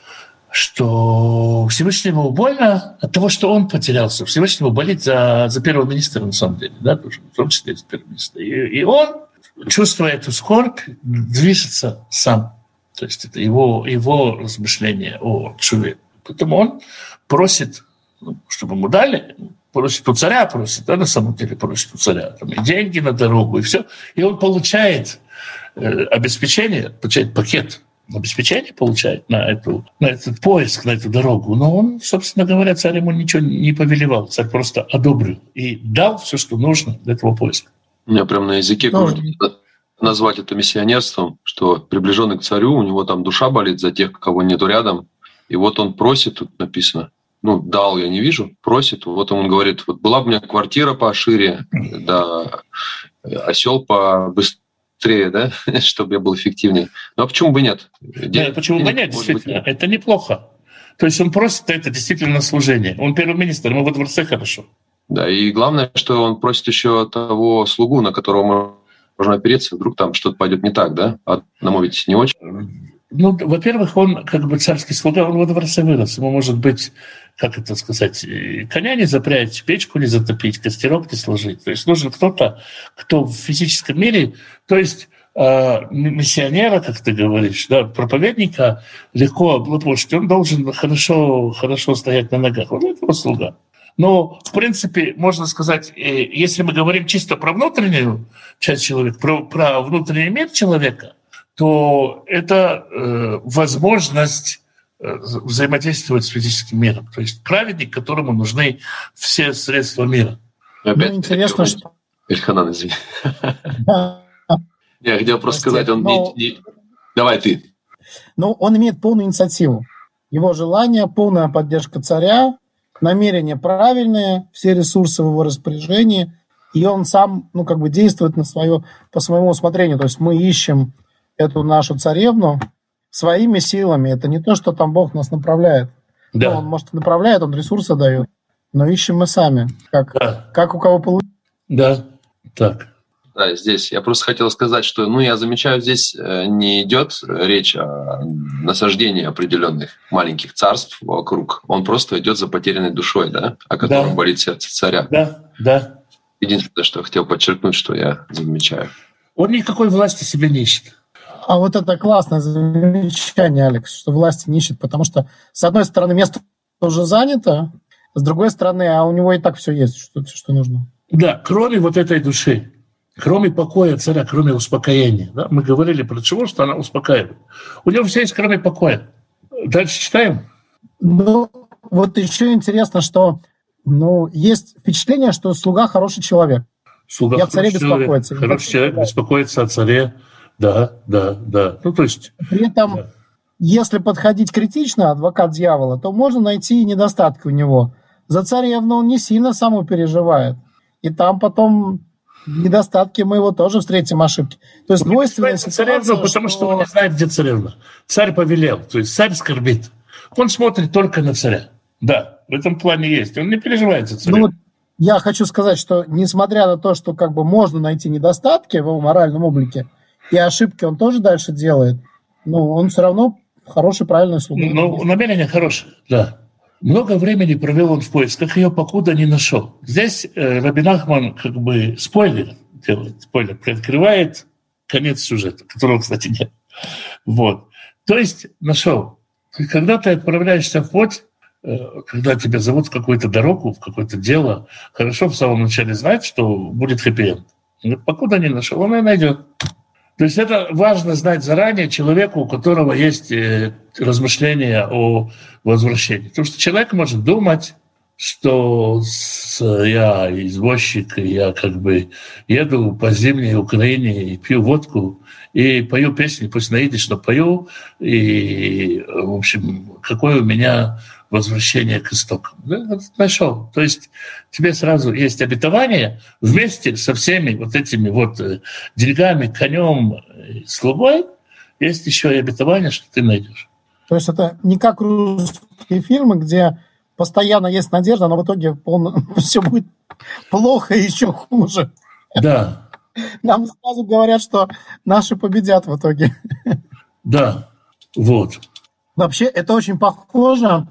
что Всевышнему больно от того, что он потерялся. Всевышнему болит за, за первого министра, на самом деле, да, тоже, в том числе за первого министра. И, и он, чувствуя эту скорбь, движется сам. То есть это его, его размышление о чуве. Поэтому он просит, чтобы ему дали, просит у царя, просит, да, на самом деле просит у царя, там, и деньги на дорогу, и все. И он получает э, обеспечение, получает пакет обеспечение, получает на, эту, на этот поиск, на эту дорогу. Но он, собственно говоря, царь ему ничего не повелевал. Царь просто одобрил и дал все, что нужно для этого поиска. У меня прямо на языке крутится назвать это миссионерством, что приближенный к царю, у него там душа болит за тех, кого нету рядом. И вот он просит, тут написано, ну, дал я не вижу, просит. Вот он говорит, вот была бы у меня квартира пошире, да, осел побыстрее, да, чтобы я был эффективнее. Ну, а почему бы нет? Да, почему бы нет, действительно, быть, это неплохо. То есть он просит, это действительно служение. Он первый министр, ему во дворце хорошо. Да, и главное, что он просит еще того слугу, на которого можно опереться, вдруг там что-то пойдет не так, да? А одному ведь не очень. Ну, во-первых, он как бы царский слуга, он во дворце вырос. Ему, может быть, как это сказать, коня не запрячь, печку не затопить, костерок не сложить. То есть нужен кто-то, кто в физическом мире, то есть э, миссионера, как ты говоришь, да, проповедника легко облапошить. Он должен хорошо, хорошо стоять на ногах. Он этого слуга. Но, в принципе, можно сказать, если мы говорим чисто про внутреннюю часть человека, про, про внутренний мир человека, то это э, возможность э, взаимодействовать с физическим миром. То есть праведник, которому нужны все средства мира. Ну, интересно, что... Эльханан, извини. Я хотел просто сказать, он... Давай ты. Ну, он имеет полную инициативу. Его желание, полная поддержка царя, намерения правильные, все ресурсы в его распоряжении, и он сам, ну, как бы действует на свое, по своему усмотрению. То есть мы ищем эту нашу царевну своими силами. Это не то, что там Бог нас направляет. Да. Ну, он, может, направляет, он ресурсы дает, но ищем мы сами, как, да. как у кого получится. Да, так. Да, здесь я просто хотел сказать, что, ну, я замечаю, здесь не идет речь о насаждении определенных маленьких царств вокруг. Он просто идет за потерянной душой, да, о котором да. болит сердце царя. Да, да. Единственное, что я хотел подчеркнуть, что я замечаю. Он никакой власти себе не ищет. А вот это классное замечание, Алекс, что власти не ищет, потому что, с одной стороны, место уже занято, с другой стороны, а у него и так все есть, что, что нужно. Да, кроме вот этой души, кроме покоя царя, кроме успокоения. Да? Мы говорили про чего, что она успокаивает. У него все есть, кроме покоя. Дальше читаем. Ну, вот еще интересно, что ну, есть впечатление, что слуга хороший человек. Слуга Я царе беспокоится. Хороший человек беспокоится о царе. Да, да, да. Ну, то есть... При этом, да. если подходить критично, адвокат дьявола, то можно найти недостатки у него. За царевну он не сильно само переживает. И там потом недостатки мы его тоже встретим, ошибки. То есть двойственная ситуация, царевну, потому что... что он не знает, где царевна. Царь повелел, то есть царь скорбит. Он смотрит только на царя. Да, в этом плане есть. Он не переживает за царевну. Ну, вот я хочу сказать, что несмотря на то, что как бы можно найти недостатки в его моральном облике, и ошибки он тоже дальше делает, но он все равно хороший, правильный слуга. Ну, намерение хорошее, да. Много времени провел он в поисках, ее покуда не нашел. Здесь э, Раби Нахман как бы спойлер делает, спойлер, приоткрывает конец сюжета, которого, кстати, нет. Вот. То есть нашел. Когда ты отправляешься в путь, э, когда тебя зовут в какую-то дорогу, в какое-то дело, хорошо в самом начале знать, что будет хэппи-энд. Покуда не нашел, он и найдет. То есть это важно знать заранее человеку, у которого есть размышления о возвращении. Потому что человек может думать, что я извозчик, и я как бы еду по зимней Украине и пью водку, и пою песни, пусть на идиш, но пою, и, в общем, какое у меня возвращение к истокам. Да, нашел. То есть тебе сразу есть обетование вместе со всеми вот этими вот деньгами, конем, слугой, есть еще и обетование, что ты найдешь. То есть это не как русские фильмы, где постоянно есть надежда, но в итоге полно, все будет плохо и еще хуже. Да. Нам сразу говорят, что наши победят в итоге. Да, вот. Вообще, это очень похоже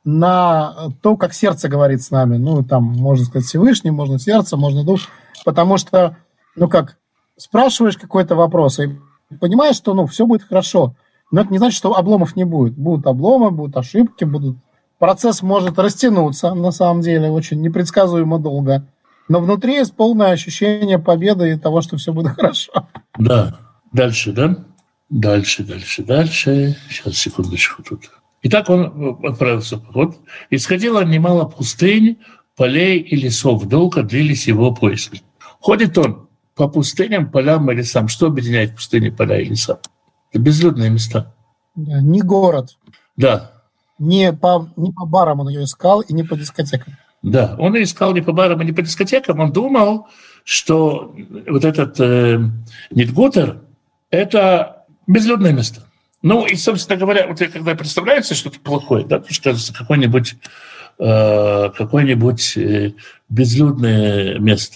на то, как сердце говорит с нами. Ну, там, можно сказать, Всевышний, можно сердце, можно дух. Потому что, ну как, спрашиваешь какой-то вопрос и понимаешь, что, ну, все будет хорошо. Но это не значит, что обломов не будет. Будут обломы, будут ошибки, будут... Процесс может растянуться, на самом деле, очень непредсказуемо долго. Но внутри есть полное ощущение победы и того, что все будет хорошо. Да. Дальше, да? Дальше, дальше, дальше. Сейчас, секундочку тут. Итак, он отправился в поход. «Исходило немало пустынь, полей и лесов. Долго длились его поиски». Ходит он по пустыням, полям и лесам. Что объединяет пустыни, поля и леса? Это безлюдные места. Да, не город. Да. Не по, не по барам он ее искал и не по дискотекам. Да, он искал не по барам и не по дискотекам. Он думал, что вот этот э, Нидгутер – это безлюдное место. Ну и, собственно говоря, вот когда представляется что-то плохое, да, то есть, кажется, какое-нибудь, э, какое-нибудь э, безлюдное место.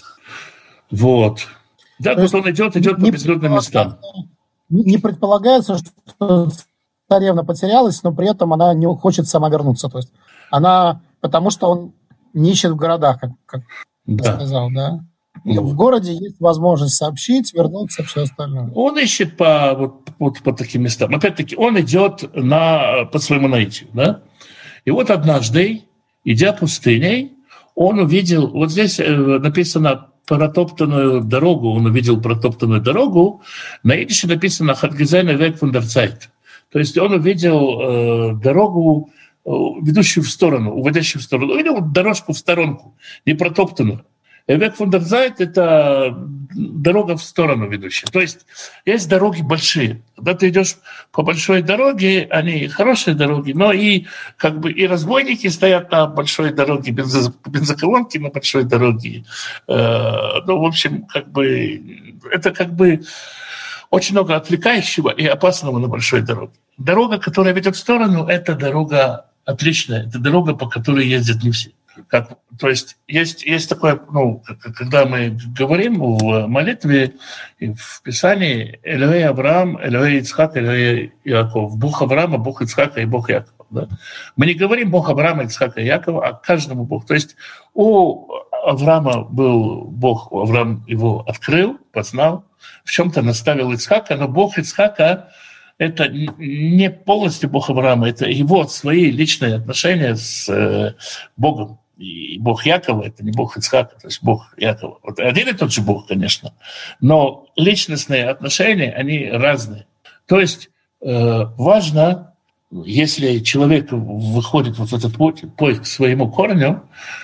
Вот. Да, вот он идет, идет по безлюдным местам. Не предполагается, что царевна потерялась, но при этом она не хочет сама вернуться. То есть она, потому что он не ищет в городах, как, как да. я сказал, да. Ну, в городе есть возможность сообщить, вернуться, все остальное. Он ищет по, вот, вот, по таким местам. Опять-таки, он идет на, по своему наитию. Да? И вот однажды, идя пустыней, он увидел, вот здесь написано протоптанную дорогу, он увидел протоптанную дорогу, на идише написано «Хатгезайна век фундерцайт». То есть он увидел э, дорогу, э, ведущую в сторону, уводящую в сторону. Увидел дорожку в сторонку, не протоптанную. Век фундерцайт – это дорога в сторону ведущая. То есть есть дороги большие. Когда ты идешь по большой дороге, они хорошие дороги, но и, как бы, и разбойники стоят на большой дороге, бензоколонки на большой дороге. Э, ну, в общем, как бы, это как бы очень много отвлекающего и опасного на большой дороге. Дорога, которая ведет в сторону, это дорога отличная. Это дорога, по которой ездят не все. Как, то есть есть, есть такое, ну, когда мы говорим в молитве, в Писании «Элохей Авраам, Элохей Ицхак, Элохей Яков». Бог Авраама, Бог Ицхака и Бог Якова. Да? Мы не говорим Бог Авраама, Ицхака и Якова, а каждому Бог. То есть у Авраама был Бог, Авраам его открыл, познал, в чем-то наставил Ицхака, но Бог Ицхака – это не полностью Бог Авраама, это его свои личные отношения с Богом. И Бог Якова – это не Бог Ицхака, то есть Бог Якова. Вот один и тот же Бог, конечно, но личностные отношения, они разные. То есть э, важно, если человек выходит вот в этот путь, путь к своему корню,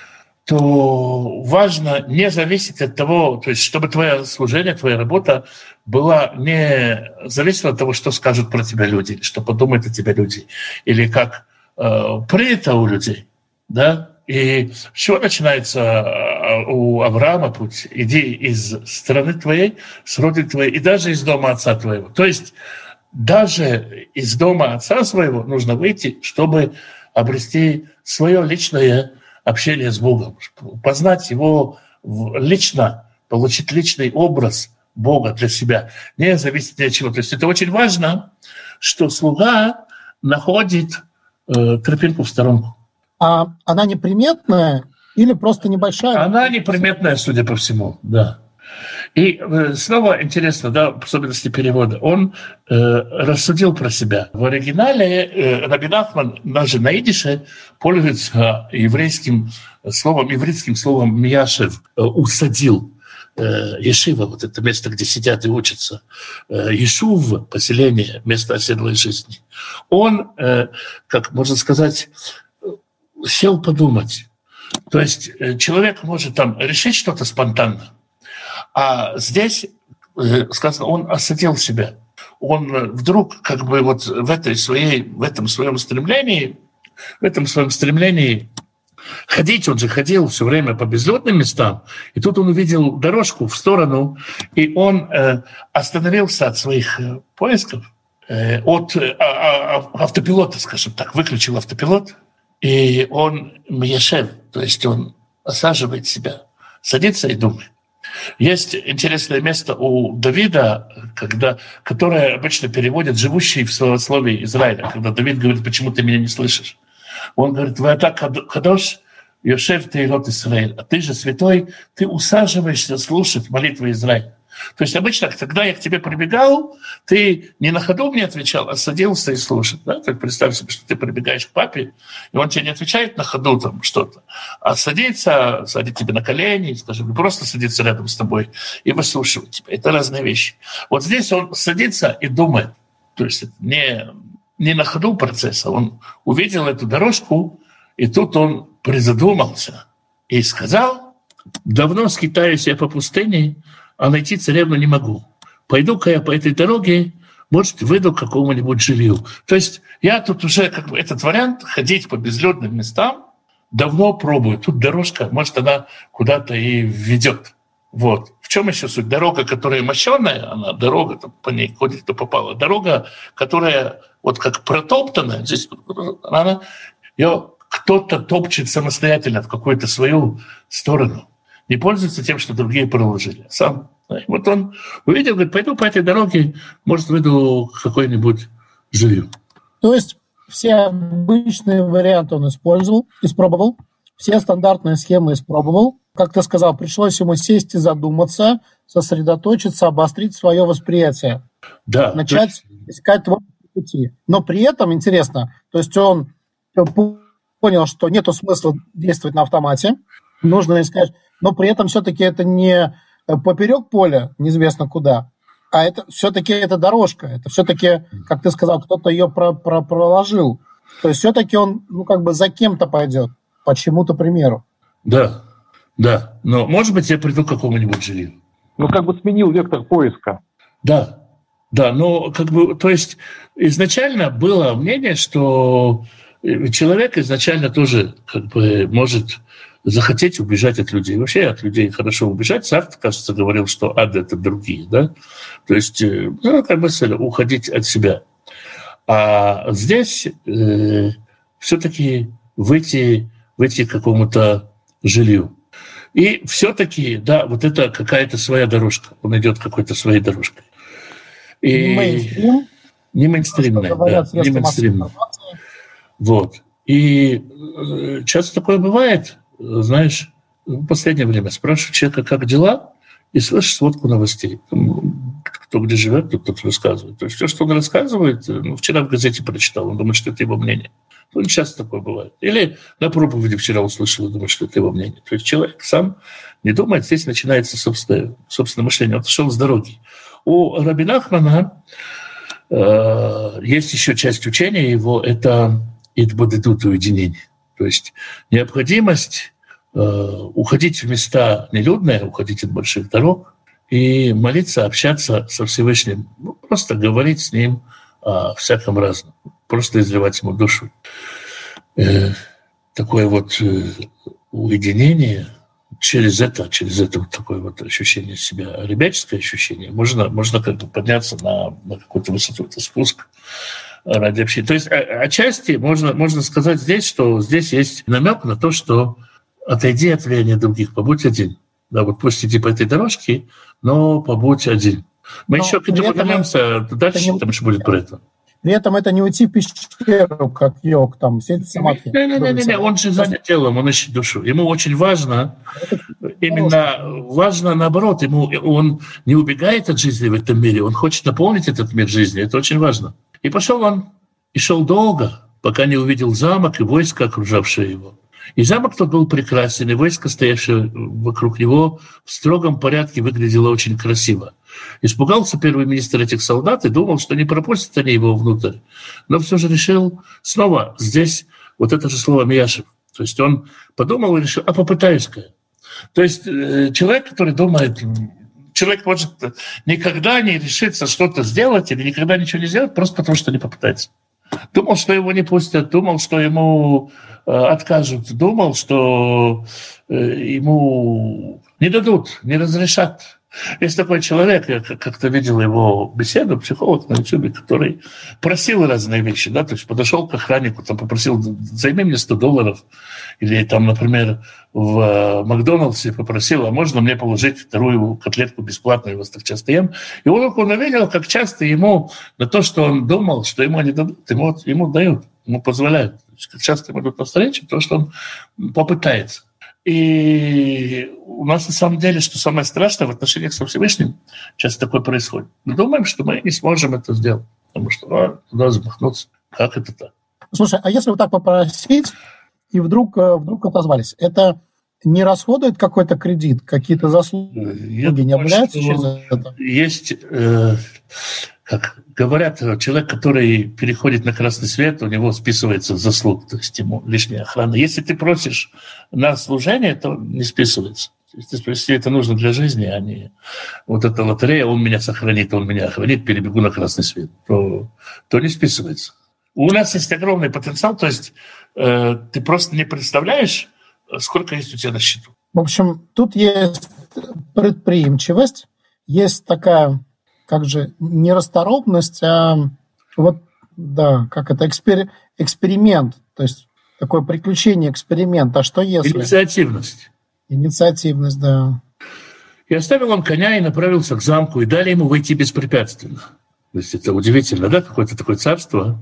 то важно не зависеть от того, то есть чтобы твое служение, твоя работа была не зависела от того, что скажут про тебя люди, или что подумают о тебе люди, или как э, принято у людей, да. И с чего начинается у Авраама путь? Иди из страны твоей, с родины твоей, и даже из дома отца твоего. То есть даже из дома отца своего нужно выйти, чтобы обрести свое личное общение с Богом, познать его лично, получить личный образ Бога для себя, не зависит ни от чего. То есть это очень важно, что слуга находит э, тропинку в сторонку. А она неприметная или просто небольшая? Она неприметная, судя по всему, да. И э, снова интересно, да, в особенности перевода, он э, рассудил про себя. В оригинале э, Раби Нахман даже на идише пользуется еврейским словом, еврейским словом «мияшев», э, «усадил». Э, Ешива, вот это место, где сидят и учатся. Э, Ешув, поселение, место оседлой жизни. Он, э, как можно сказать, сел подумать. То есть человек может там решить что-то спонтанно, а здесь сказано, он осадил себя. Он вдруг как бы вот в этой своей, в этом своем стремлении, в этом своем стремлении ходить, он же ходил все время по безлюдным местам, и тут он увидел дорожку в сторону, и он остановился от своих поисков, от автопилота, скажем так, выключил автопилот, и он мияшев, то есть он осаживает себя, садится и думает. Есть интересное место у Давида, когда, которое обычно переводят «живущий в словословии Израиля», когда Давид говорит: «Почему ты меня не слышишь?» Он говорит: «Ваата кадош йошев теилот Исраэль». А ты же святой, ты усаживаешься слушать молитвы Израиля. То есть обычно, когда я к тебе прибегал, ты не на ходу мне отвечал, а садился и слушал. Да? Так представь себе, что ты прибегаешь к папе, и он тебе не отвечает на ходу там что-то, а садится, садит тебе на колени, скажем, просто садится рядом с тобой и выслушивает тебя. Это разные вещи. Вот здесь он садится и думает. То есть не, не на ходу процесса. Он увидел эту дорожку, и тут он призадумался и сказал: «Давно скитаюсь я по пустыне, а найти царевну не могу. Пойду-ка я по этой дороге, может, выйду к какому-нибудь жилью». То есть я тут уже как бы этот вариант ходить по безлюдным местам давно пробую. Тут дорожка, может, она куда-то и ведет. Вот. В чем еще суть? Дорога, которая мощеная, она дорога, там, по ней ходит, кто попало. Дорога, которая вот как протоптанная, здесь она, ее кто-то топчет самостоятельно в какую-то свою сторону. Не пользуется тем, что другие проложили. Сам. Вот он увидел, говорит: пойду по этой дороге, может, выйду к какой-нибудь жилью. То есть все обычные варианты он использовал, испробовал, все стандартные схемы испробовал. Как ты сказал, пришлось ему сесть и задуматься, сосредоточиться, обострить свое восприятие. Да. Начать есть... искать творческие пути. Но при этом, интересно, то есть он понял, что нету смысла действовать на автомате, нужно искать. Но при этом все-таки это не поперек поля, неизвестно куда, а это все-таки это дорожка. Это все-таки, как ты сказал, кто-то ее про- про- проложил. То есть все-таки он, ну, как бы за кем-то пойдет, по чему-то примеру. Да, да. Но, может быть, я приду к какому-нибудь жилью. Ну, как бы сменил вектор поиска. Да, да. Но, как бы, то есть изначально было мнение, что человек изначально тоже, как бы, может захотеть убежать от людей. Вообще от людей хорошо убежать. Сартр, кажется, говорил, что ад — это другие. Да? То есть, ну, такая мысль — уходить от себя. А здесь э, все-таки выйти, выйти к какому-то жилью. И все-таки, да, вот это какая-то своя дорожка. Он идет какой-то своей дорожкой. И... Не мейнстрим. Не мейнстримная, да, не мейнстримная. Вот. И часто такое бывает. Знаешь, в последнее время спрашиваю человека, как дела, и слышишь сводку новостей. Кто где живет, тот кто рассказывает. То есть все, что он рассказывает, ну, вчера в газете прочитал, он думает, что это его мнение. Ну, не часто такое бывает. Или на проповеди вчера услышал и думает, что это его мнение. То есть человек сам не думает, здесь начинается собственное, собственное мышление. Он отошел с дороги. У Раби Нахмана э, есть еще часть учения его, это итбодедут, уединение. То есть необходимость э, уходить в места нелюдные, уходить от больших дорог и молиться, общаться со Всевышним, ну, просто говорить с ним о всяком разном, просто изливать ему душу. Э, такое вот э, уединение, через это, через это вот такое вот ощущение себя, ребяческое ощущение, можно, можно как бы подняться на, на какую-то высоту, это спуск ради общения. То есть отчасти можно, можно сказать здесь, что здесь есть намек на то, что отойди от влияния других, побудь один. Да, вот пусть иди по этой дорожке, но побудь один. Мы но еще к этому вернемся дальше, не... там еще будет про это. При этом это не уйти в пещеру, как йог, там, сидеть в самадхи. Не-не-не, он же занят телом, он ищет душу. Ему очень важно, именно важно наоборот, ему, он не убегает от жизни в этом мире, он хочет наполнить этот мир жизнью, это очень важно. И пошел он, и шел долго, пока не увидел замок и войско, окружавшее его. И замок тот был прекрасен, и войско, стоявшее вокруг него, в строгом порядке выглядело очень красиво. Испугался первый министр этих солдат и думал, что не пропустят они его внутрь. Но все же решил снова здесь вот это же слово «мияшев». То есть он подумал и решил, а попытаюсь-ка. То есть человек, который думает... Человек может никогда не решиться что-то сделать или никогда ничего не сделать, просто потому что не попытается. Думал, что его не пустят, думал, что ему э, откажут, думал, что э, ему не дадут, не разрешат. Есть такой человек, я как-то видел его беседу, психолог на Ютубе, который просил разные вещи, да, то есть подошел к охраннику, там попросил, займи мне сто долларов, или там, например, в Макдональдсе попросил, а можно мне положить вторую котлетку бесплатно, я вас так часто ем. И он, он увидел, как часто ему на то, что он думал, что ему не дадут, ему, ему дают, ему позволяют. Как часто ему идут навстречу, то, что он попытается. И у нас на самом деле, что самое страшное в отношениях со Всевышним, часто такое происходит. Мы думаем, что мы не сможем это сделать, потому что ну, туда замахнуться. Как это так? Слушай, а если вот так попросить, и вдруг, вдруг отозвались, это не расходует какой-то кредит, какие-то заслуги Я не обнуляются через это? Есть, э, как говорят, человек, который переходит на красный свет, у него списывается заслуг, то есть ему лишняя охрана. Если ты просишь на служение, то не списывается. Если это нужно для жизни, а не вот эта лотерея, он меня сохранит, он меня охранит, перебегу на красный свет, то, то не списывается. У нас есть огромный потенциал, то есть э, ты просто не представляешь, сколько есть у тебя на счету. В общем, тут есть предприимчивость, есть такая, как же, нерасторопность, а вот, да, как это, экспер, эксперимент, то есть такое приключение, эксперимент. А что если? Инициативность. Инициативность, да. И оставил он коня и направился к замку, и дали ему выйти беспрепятственно. То есть это удивительно, да, какое-то такое царство,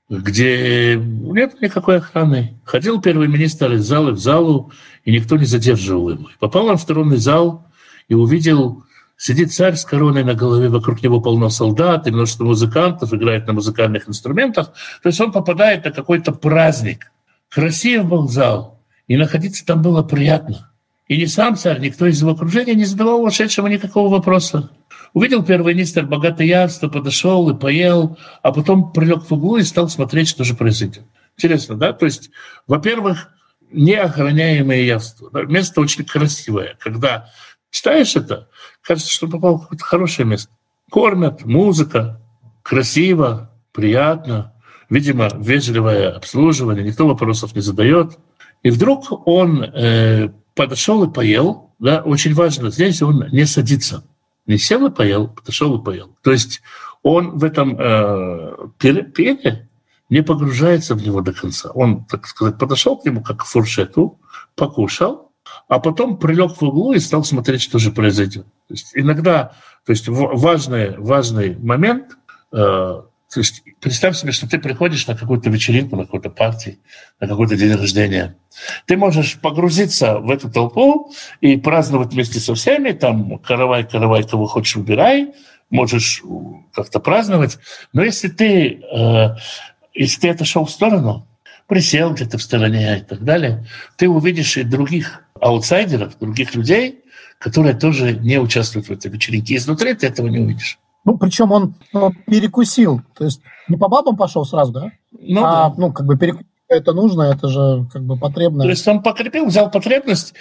где нет никакой охраны. Ходил первый министр из зала в залу, и никто не задерживал его. Попал он в тронный зал и увидел, сидит царь с короной на голове, вокруг него полно солдат и множество музыкантов, играет на музыкальных инструментах. То есть он попадает на какой-то праздник. Красив был зал, и находиться там было приятно. И ни сам царь, никто из его окружения не задавал вошедшему никакого вопроса. Увидел первый министр богатое явство, подошел и поел, а потом прилег в углу и стал смотреть, что же произойдет. Интересно, да? То есть, во-первых, неохраняемое явство. Да? Место очень красивое. Когда читаешь это, кажется, что попал в какое-то хорошее место. Кормят, музыка, красиво, приятно. Видимо, вежливое обслуживание, никто вопросов не задает. И вдруг он э, подошел и поел. Да? Очень важно, здесь он не садится. Не сел и поел, подошел и поел. То есть он в этом э, пере не погружается в него до конца. Он, так сказать, подошел к нему как к фуршету, покушал, а потом прилег в углу и стал смотреть, что же произойдет. То есть иногда, то есть важный, важный момент, э, то есть представь себе, что ты приходишь на какую-то вечеринку, на какую-то партию, на какой-то день рождения. Ты можешь погрузиться в эту толпу и праздновать вместе со всеми, там каравай, каравай, кого хочешь, выбирай, можешь как-то праздновать. Но если ты, э, если ты отошел в сторону, присел где-то в стороне и так далее, ты увидишь и других аутсайдеров, других людей, которые тоже не участвуют в этой вечеринке. Изнутри ты этого не увидишь. Ну, причем он ну, перекусил, то есть не по бабам пошел сразу, да? Ну, а, да. ну, как бы перекусил, это нужно, это же как бы потребно. То есть он покрепил, взял потребность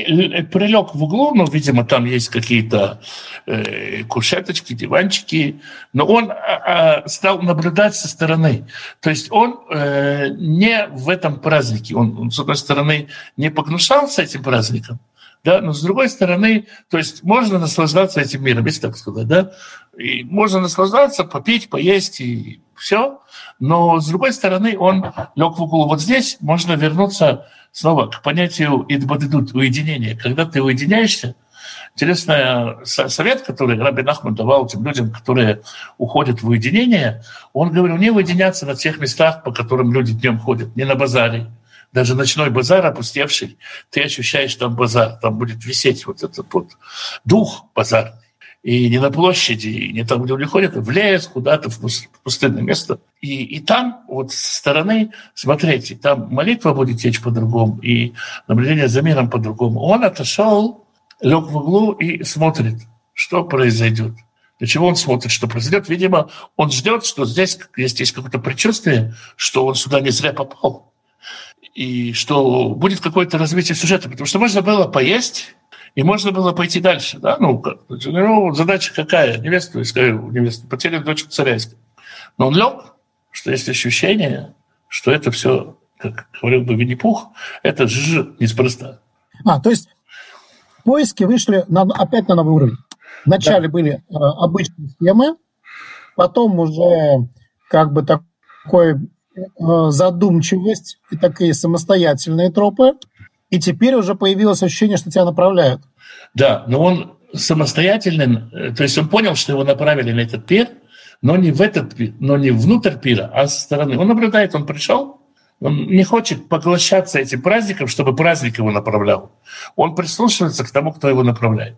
и прилег в углу, ну, видимо, там есть какие-то э, кушеточки, диванчики, но он э, стал наблюдать со стороны. То есть он э, не в этом празднике, он, он, с одной стороны, не погнушался этим праздником, да, но с другой стороны, то есть можно наслаждаться этим миром, если так сказать, да, и можно наслаждаться, попить, поесть и все, но с другой стороны он лег в угол. Вот здесь можно вернуться снова к понятию идбадидут, уединения. Когда ты уединяешься, интересный совет, который Раби Нахман давал тем людям, которые уходят в уединение, он говорил, не уединяться на тех местах, по которым люди днем ходят, не на базаре. Даже ночной базар опустевший, ты ощущаешь там базар, там будет висеть вот этот вот дух базарный. И не на площади, и не там, где люди ходят, а в лес, куда-то в пустынное место. И, и там вот со стороны, смотрите, там молитва будет течь по-другому, и наблюдение за миром по-другому. Он отошел, лег в углу и смотрит, что произойдет. Для чего он смотрит, что произойдет? Видимо, он ждет, что здесь есть, есть какое-то предчувствие, что он сюда не зря попал. И что будет какое-то развитие сюжета, потому что можно было поесть, и можно было пойти дальше. Да? Ну, ну, задача какая? Невесту искать, невесту, потерять дочь царя искать. Но он лег, что есть ощущение, что это все, как говорил бы Винни-Пух, это ж неспроста. А, то есть поиски вышли на, опять на новый уровень. Вначале да. были э, обычные схемы, потом уже как бы такой э, задумчивость и такие самостоятельные тропы, и теперь уже появилось ощущение, что тебя направляют. Да, но он самостоятельный, то есть он понял, что его направили на этот пир, но не в этот пир, но не внутрь пира, а со стороны. Он наблюдает, он пришел, он не хочет поглощаться этим праздником, чтобы праздник его направлял. Он прислушивается к тому, кто его направляет.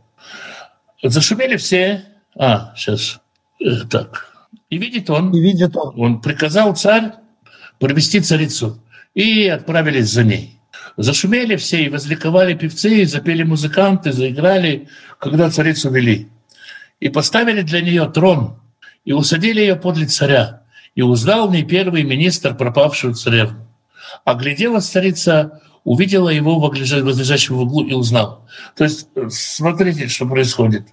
Зашумели все. А, сейчас. Э, так. И видит он. И видит он. Он приказал царь провести царицу. И отправились за ней. Зашумели все, и возликовали певцы, и запели музыканты, заиграли, когда царицу вели. И поставили для нее трон, и усадили ее подле царя. И узнал в ней первый министр пропавшую царевну. Огляделась царица, увидела его возлежащего в углу и узнала. То есть смотрите, что происходит.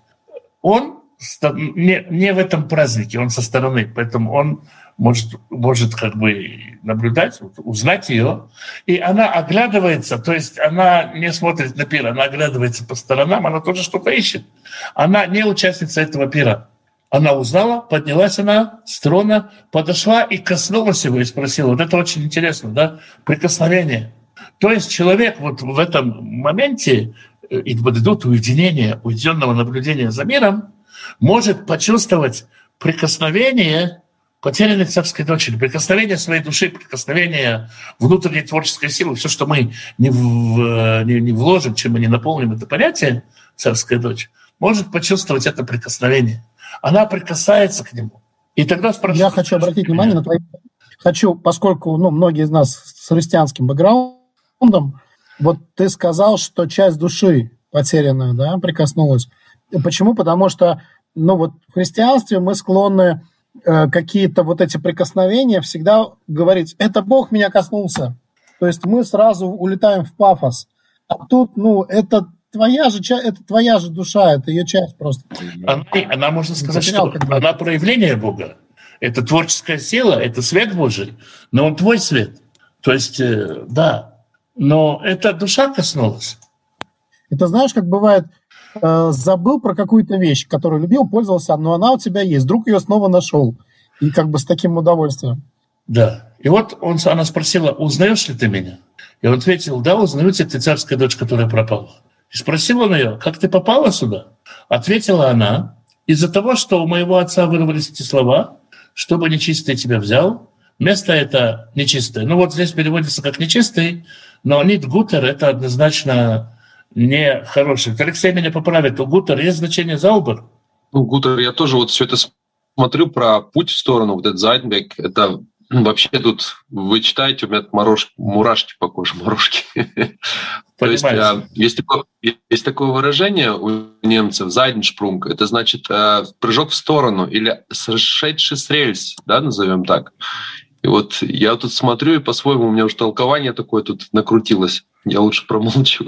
Он не, не в этом празднике, он со стороны, поэтому он может, может как бы наблюдать, узнать ее. И она оглядывается, то есть она не смотрит на пир, она оглядывается по сторонам, она тоже что-то ищет. Она не участница этого пира. Она узнала, поднялась она с трона, подошла и коснулась его и спросила. Вот это очень интересно, да? Прикосновение. То есть человек вот в этом моменте, идут уединения, уединенного наблюдения за миром, может почувствовать прикосновение потерянной царской дочери, прикосновение своей души, прикосновение внутренней творческой силы, все, что мы не, в, не, не вложим, чем мы не наполним это понятие «царская дочь», может почувствовать это прикосновение. Она прикасается к нему. И тогда спрашивает... Я хочу обратить внимание на твои... Хочу, поскольку ну, многие из нас с христианским бэкграундом, вот ты сказал, что часть души потерянная, да, прикоснулась. Почему? Потому что ну, вот в христианстве мы склонны э, какие-то вот эти прикосновения всегда говорить, это Бог меня коснулся. То есть мы сразу улетаем в пафос. А тут, ну, это твоя же, это твоя же душа, это ее часть просто. Она, она можно сказать, что она проявление Бога. Это творческая сила, это свет Божий, но он твой свет. То есть, э, да, но эта душа коснулась. Это знаешь, как бывает, э, забыл про какую-то вещь, которую любил, пользовался, но она у тебя есть, вдруг ее снова нашел. И как бы с таким удовольствием. Да. И вот он, она спросила, узнаешь ли ты меня? И он ответил, да, узнаю тебя, ты царская дочь, которая пропала. И спросил он ее, как ты попала сюда? Ответила она, из-за того, что у моего отца вырвались эти слова, чтобы нечистый тебя взял, место это нечистое. Ну вот здесь переводится как нечистый, но нит гутер это однозначно не хороший. Алексей меня поправит, у гутер есть значение заубер? Ну, гутер, я тоже вот все это смотрю про путь в сторону, вот этот Зайдбек, это вообще тут вы читаете, у меня морожки, мурашки по коже, морожки. То есть есть такое, есть такое выражение у немцев «Зайденшпрунг», это значит прыжок в сторону или сошедший с рельс, да, назовем так. И вот я тут смотрю, и по-своему у меня уже толкование такое тут накрутилось. Я лучше промолчу.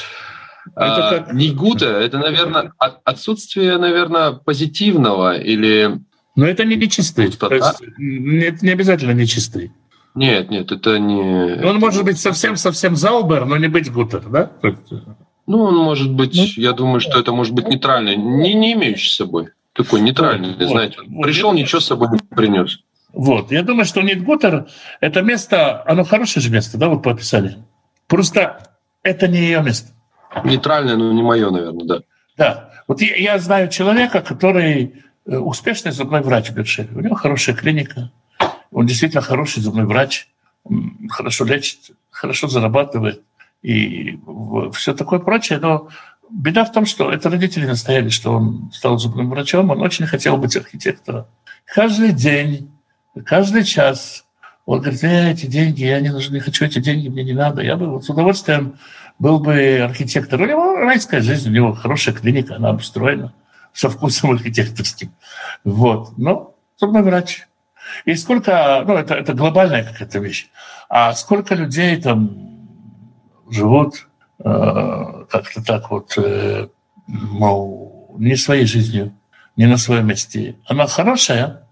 Это как... Не гута, это, наверное, отсутствие, наверное, позитивного или... Но это не нечистый. Это не обязательно нечистый. Нет, нет, это не... Он может быть совсем-совсем заубер, но не быть гутер, да? Ну, он может быть, ну, я думаю, что это может быть нейтральный, не, не имеющий с собой. Такой нейтральный, вот, знаете. Вот, пришел, вот, ничего с собой не принес. Вот, я думаю, что Нидгутер – это место, оно хорошее же место, да, вот по описанию. Просто это не ее место. Нейтральное, но не мое, наверное, да. Да. Вот я, я знаю человека, который успешный зубной врач в Бершеве. У него хорошая клиника. Он действительно хороший зубной врач. Хорошо лечит, хорошо зарабатывает. И все такое прочее. Но беда в том, что это родители настояли, что он стал зубным врачом. Он очень хотел быть архитектором. Каждый день, каждый час он говорит, э, эти деньги, я не, нужен, не хочу эти деньги, мне не надо. Я бы вот с удовольствием был бы архитектором. У него райская жизнь, у него хорошая клиника, она обустроена со вкусом архитекторским. Вот. Но зубной врач. И сколько, ну, это, это глобальная какая-то вещь. А сколько людей там живут э, как-то так вот, э, мол, не своей жизнью, не на своем месте. Она хорошая,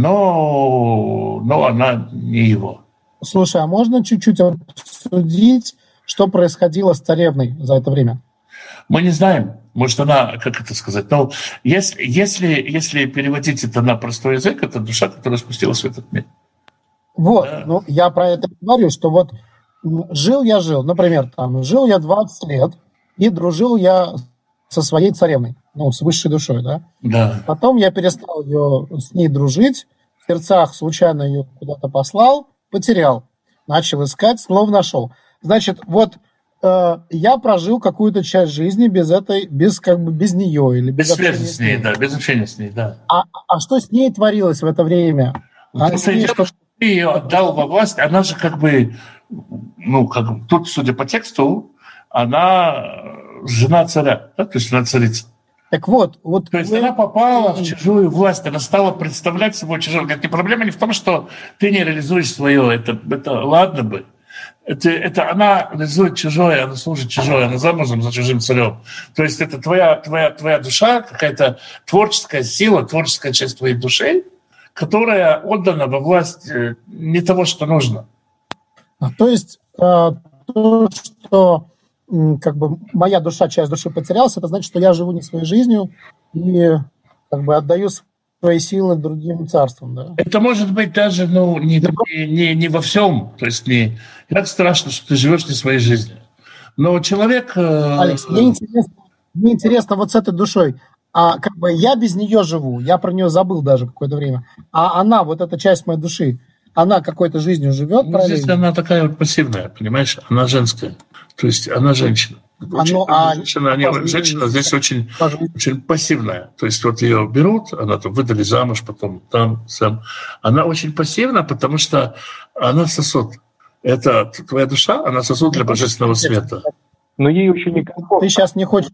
но, но она не его. Слушай, а можно чуть-чуть обсудить, что происходило с царевной за это время? Мы не знаем. Может, она, как это сказать, ну, если, если, если переводить это на простой язык, это душа, которая спустилась в этот мир. Вот, Да. ну, я про это говорю, что вот жил я, жил, например, там, жил я двадцать лет, и дружил я со своей царевной, ну, с высшей душой, да? Да. Потом я перестал ее, с ней дружить, в сердцах случайно ее куда-то послал, потерял, начал искать, снова нашел. Значит, вот э, я прожил какую-то часть жизни без этой, без как бы без нее или без, без общения связи с с ней, ней. да, без общения с ней, да. А, а что с ней творилось в это время? А с ней что... Ты ее отдал во власть, она же как бы, ну, как бы, тут, судя по тексту, она жена царя, да? То есть она царица. Так вот, вот... То есть вы... она попала в чужую власть, она стала представлять собой чужую. Говорит, не проблема не в том, что ты не реализуешь свое, это, это ладно бы. Это, это она реализует чужое, она служит чужое, она замужем за чужим царем. То есть это твоя, твоя, твоя душа, какая-то творческая сила, творческая часть твоей души, которая отдана во власть не того, что нужно. А, то есть э, то, что как бы моя душа, часть души потерялась, это значит, что я живу не своей жизнью и как бы отдаю свои силы другим царствам, да? Это может быть даже, ну, не, не, не, не во всем. То есть не так страшно, что ты живешь не своей жизнью. Но человек... Алекс, мне интересно, мне интересно вот с этой душой. А как бы я без нее живу, я про нее забыл даже какое-то время. А она, вот эта часть моей души, она какой-то жизнью живет, ну, правильно? Здесь она такая вот пассивная, понимаешь? Она женская. То есть она женщина. Оно, а, женщина, они, женщина здесь очень, очень пассивная. То есть вот ее берут, она там выдали замуж, потом там, сам. Она очень пассивна, потому что она сосуд. Это твоя душа, она сосуд для божественного света. Но ей очень некомфортно. Ты сейчас не хочешь...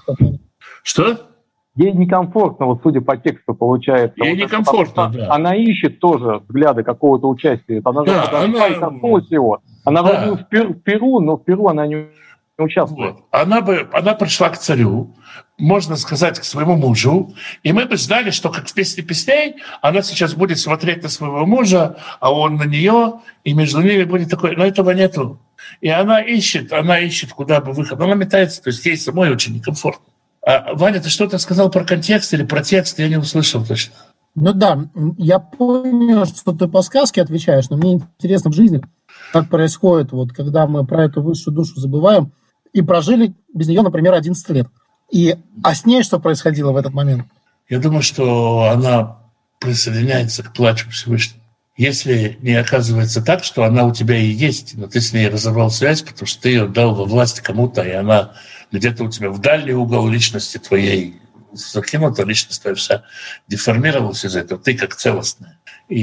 Что? Ей некомфортно, вот судя по тексту, получается. Ей вот некомфортно, это, да. Она ищет тоже взгляды какого-то участия. Она же да, подошла она... и коснулась его. Она да. вроде в, Пер, в Перу, но в Перу она не участвует. Вот. Она бы, она пришла к царю, можно сказать, к своему мужу, и мы бы знали, что, как в «Песне песней», она сейчас будет смотреть на своего мужа, а он на нее, и между ними будет такой, но этого нету. И она ищет, она ищет, куда бы выход. Она метается, то есть ей самой очень некомфортно. А, Ваня, ты что-то сказал про контекст или про текст? Я не услышал точно. Ну да, я понял, что ты по сказке отвечаешь, но мне интересно в жизни, как происходит, вот, когда мы про эту высшую душу забываем и прожили без нее, например, одиннадцать лет. И, а с ней что происходило в этот момент? Я думаю, что она присоединяется к плачу Всевышнего. Если не оказывается так, что она у тебя и есть, но ты с ней разорвал связь, потому что ты ее дал во власть кому-то, и она где-то у тебя в дальний угол личности твоей закинута, личность твоя вся деформировалась из-за этого, ты как целостная.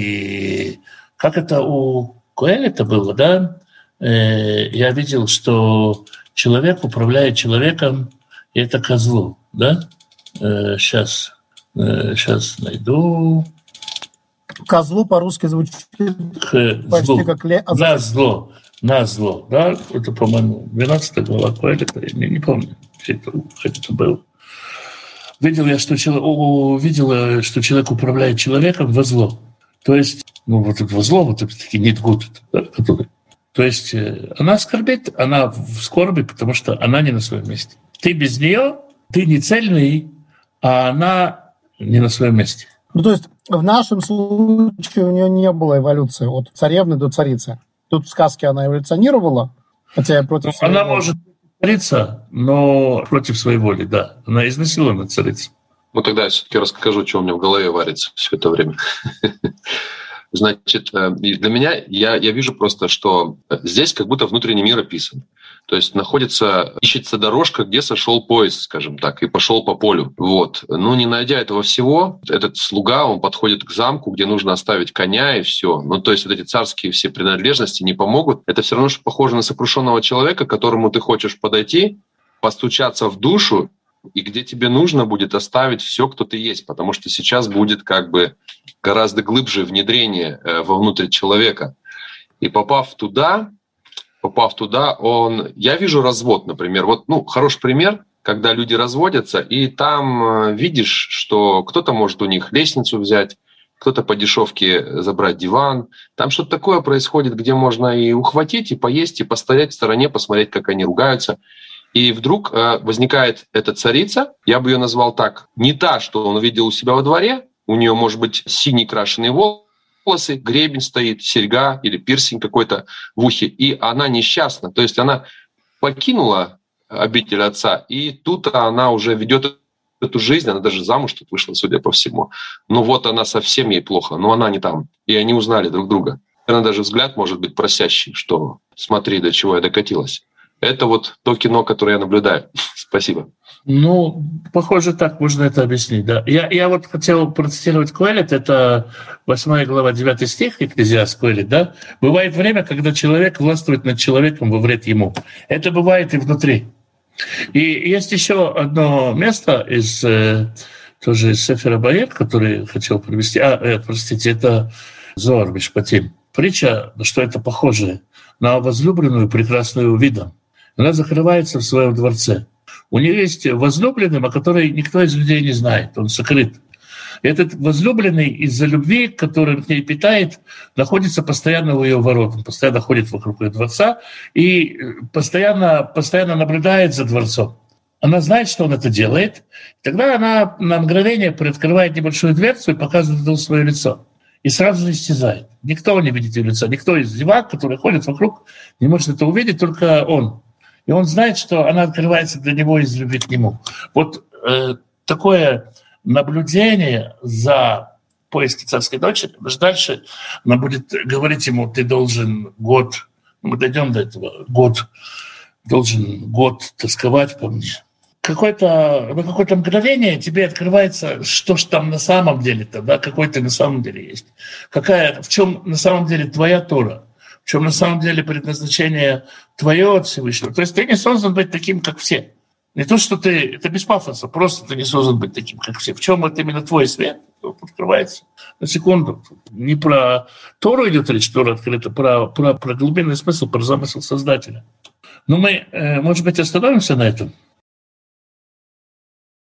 И как это у Коэлета было, да? Э, я видел, что человек управляет человеком, и это козлу, да? Э, сейчас, э, сейчас найду... Козлу по-русски звучит К почти злу. как ле... На зло. На зло. Да? Это, по-моему, двенадцатая глава Коэлета. Я не, не помню, как это, как это было. Видел я, что человек, увидел, что человек управляет человеком во зло. То есть, ну, вот это во зло, вот это такие нитгуты, да, которые... То есть она скорбит, она в скорби, потому что она не на своем месте. Ты без нее, ты не цельный, а она не на своем месте. Ну, то есть в нашем случае у нее не было эволюции от царевны до царицы. Тут в сказке она эволюционировала, хотя я против своей Она воли. может царица, но против своей воли, да. Она изнасилована царица. Ну, тогда я все-таки расскажу, что у меня в голове варится все это время. Значит, для меня, я, я вижу просто, что здесь как будто внутренний мир описан. То есть находится, ищется дорожка, где сошел поезд, скажем так, и пошел по полю. Вот. Ну, не найдя этого всего, этот слуга, он подходит к замку, где нужно оставить коня и все. Ну, то есть вот эти царские все принадлежности не помогут. Это все равно, что похоже на сокрушенного человека, к которому ты хочешь подойти, постучаться в душу, и где тебе нужно будет оставить все, кто ты есть, потому что сейчас будет как бы гораздо глубже внедрение вовнутрь человека. И попав туда, попав туда, он... Я вижу развод, например. Вот, ну, хороший пример, когда люди разводятся, и там видишь, что кто-то может у них лестницу взять, кто-то по дешевке забрать диван. Там что-то такое происходит, где можно и ухватить, и поесть, и постоять в стороне, посмотреть, как они ругаются. И вдруг э, возникает эта царица, я бы ее назвал так, не та, что он увидел у себя во дворе, у нее, может быть, синий крашеные волосы, гребень стоит, серьга или пирсинг какой-то в ухе, и она несчастна. То есть она покинула обитель отца, и тут она уже ведет эту жизнь, она даже замуж тут вышла, судя по всему. Но вот она совсем ей плохо, но она не там. И они узнали друг друга. Наверное, даже взгляд может быть просящий, что смотри, до чего я докатилась. Это вот то кино, которое я наблюдаю. Спасибо. Ну, похоже, так можно это объяснить, да. Я, я вот хотел процитировать Коэлет, это восьмая глава, девятый стих, Экклезиаст Коэлет, да. Бывает время, когда человек властвует над человеком во вред ему. Это бывает и внутри. И есть еще одно место из тоже из Сефера Баэр, который хотел привести. А, э, простите, это Зоар Мишпатим. Притча, что это похоже на возлюбленную, прекрасную видом. Она закрывается в своем дворце. У нее есть возлюбленный, о котором никто из людей не знает, он сокрыт. И этот возлюбленный из-за любви, который к ней питает, находится постоянно у ее ворот. Он постоянно ходит вокруг ее дворца и постоянно, постоянно наблюдает за дворцом. Она знает, что он это делает. Тогда она на мгновение приоткрывает небольшую дверцу и показывает ему свое лицо. И сразу же исчезает. Никто не видит ее лица. Никто из зевак, которые ходят вокруг, не может это увидеть, только он. И он знает, что она открывается для него из любви к нему. Вот э, такое наблюдение за поиски царской дочери. Дальше она будет говорить ему, ты должен год, мы дойдем до этого, год, должен год тосковать по мне. Какое-то, на какое-то мгновение тебе открывается, что ж там на самом деле-то, да, какой ты на самом деле есть. Какая, в чем на самом деле твоя Тора. В чем на самом деле предназначение твое от Всевышнего. То есть ты не создан быть таким, как все. Не то, что ты, это без пафоса, просто ты не создан быть таким, как все. В чем вот именно твой свет открывается? На секунду. Не про Тору идет речь, Тора открыта, про, про, про глубинный смысл, про замысел Создателя. Но мы, может быть, остановимся на этом.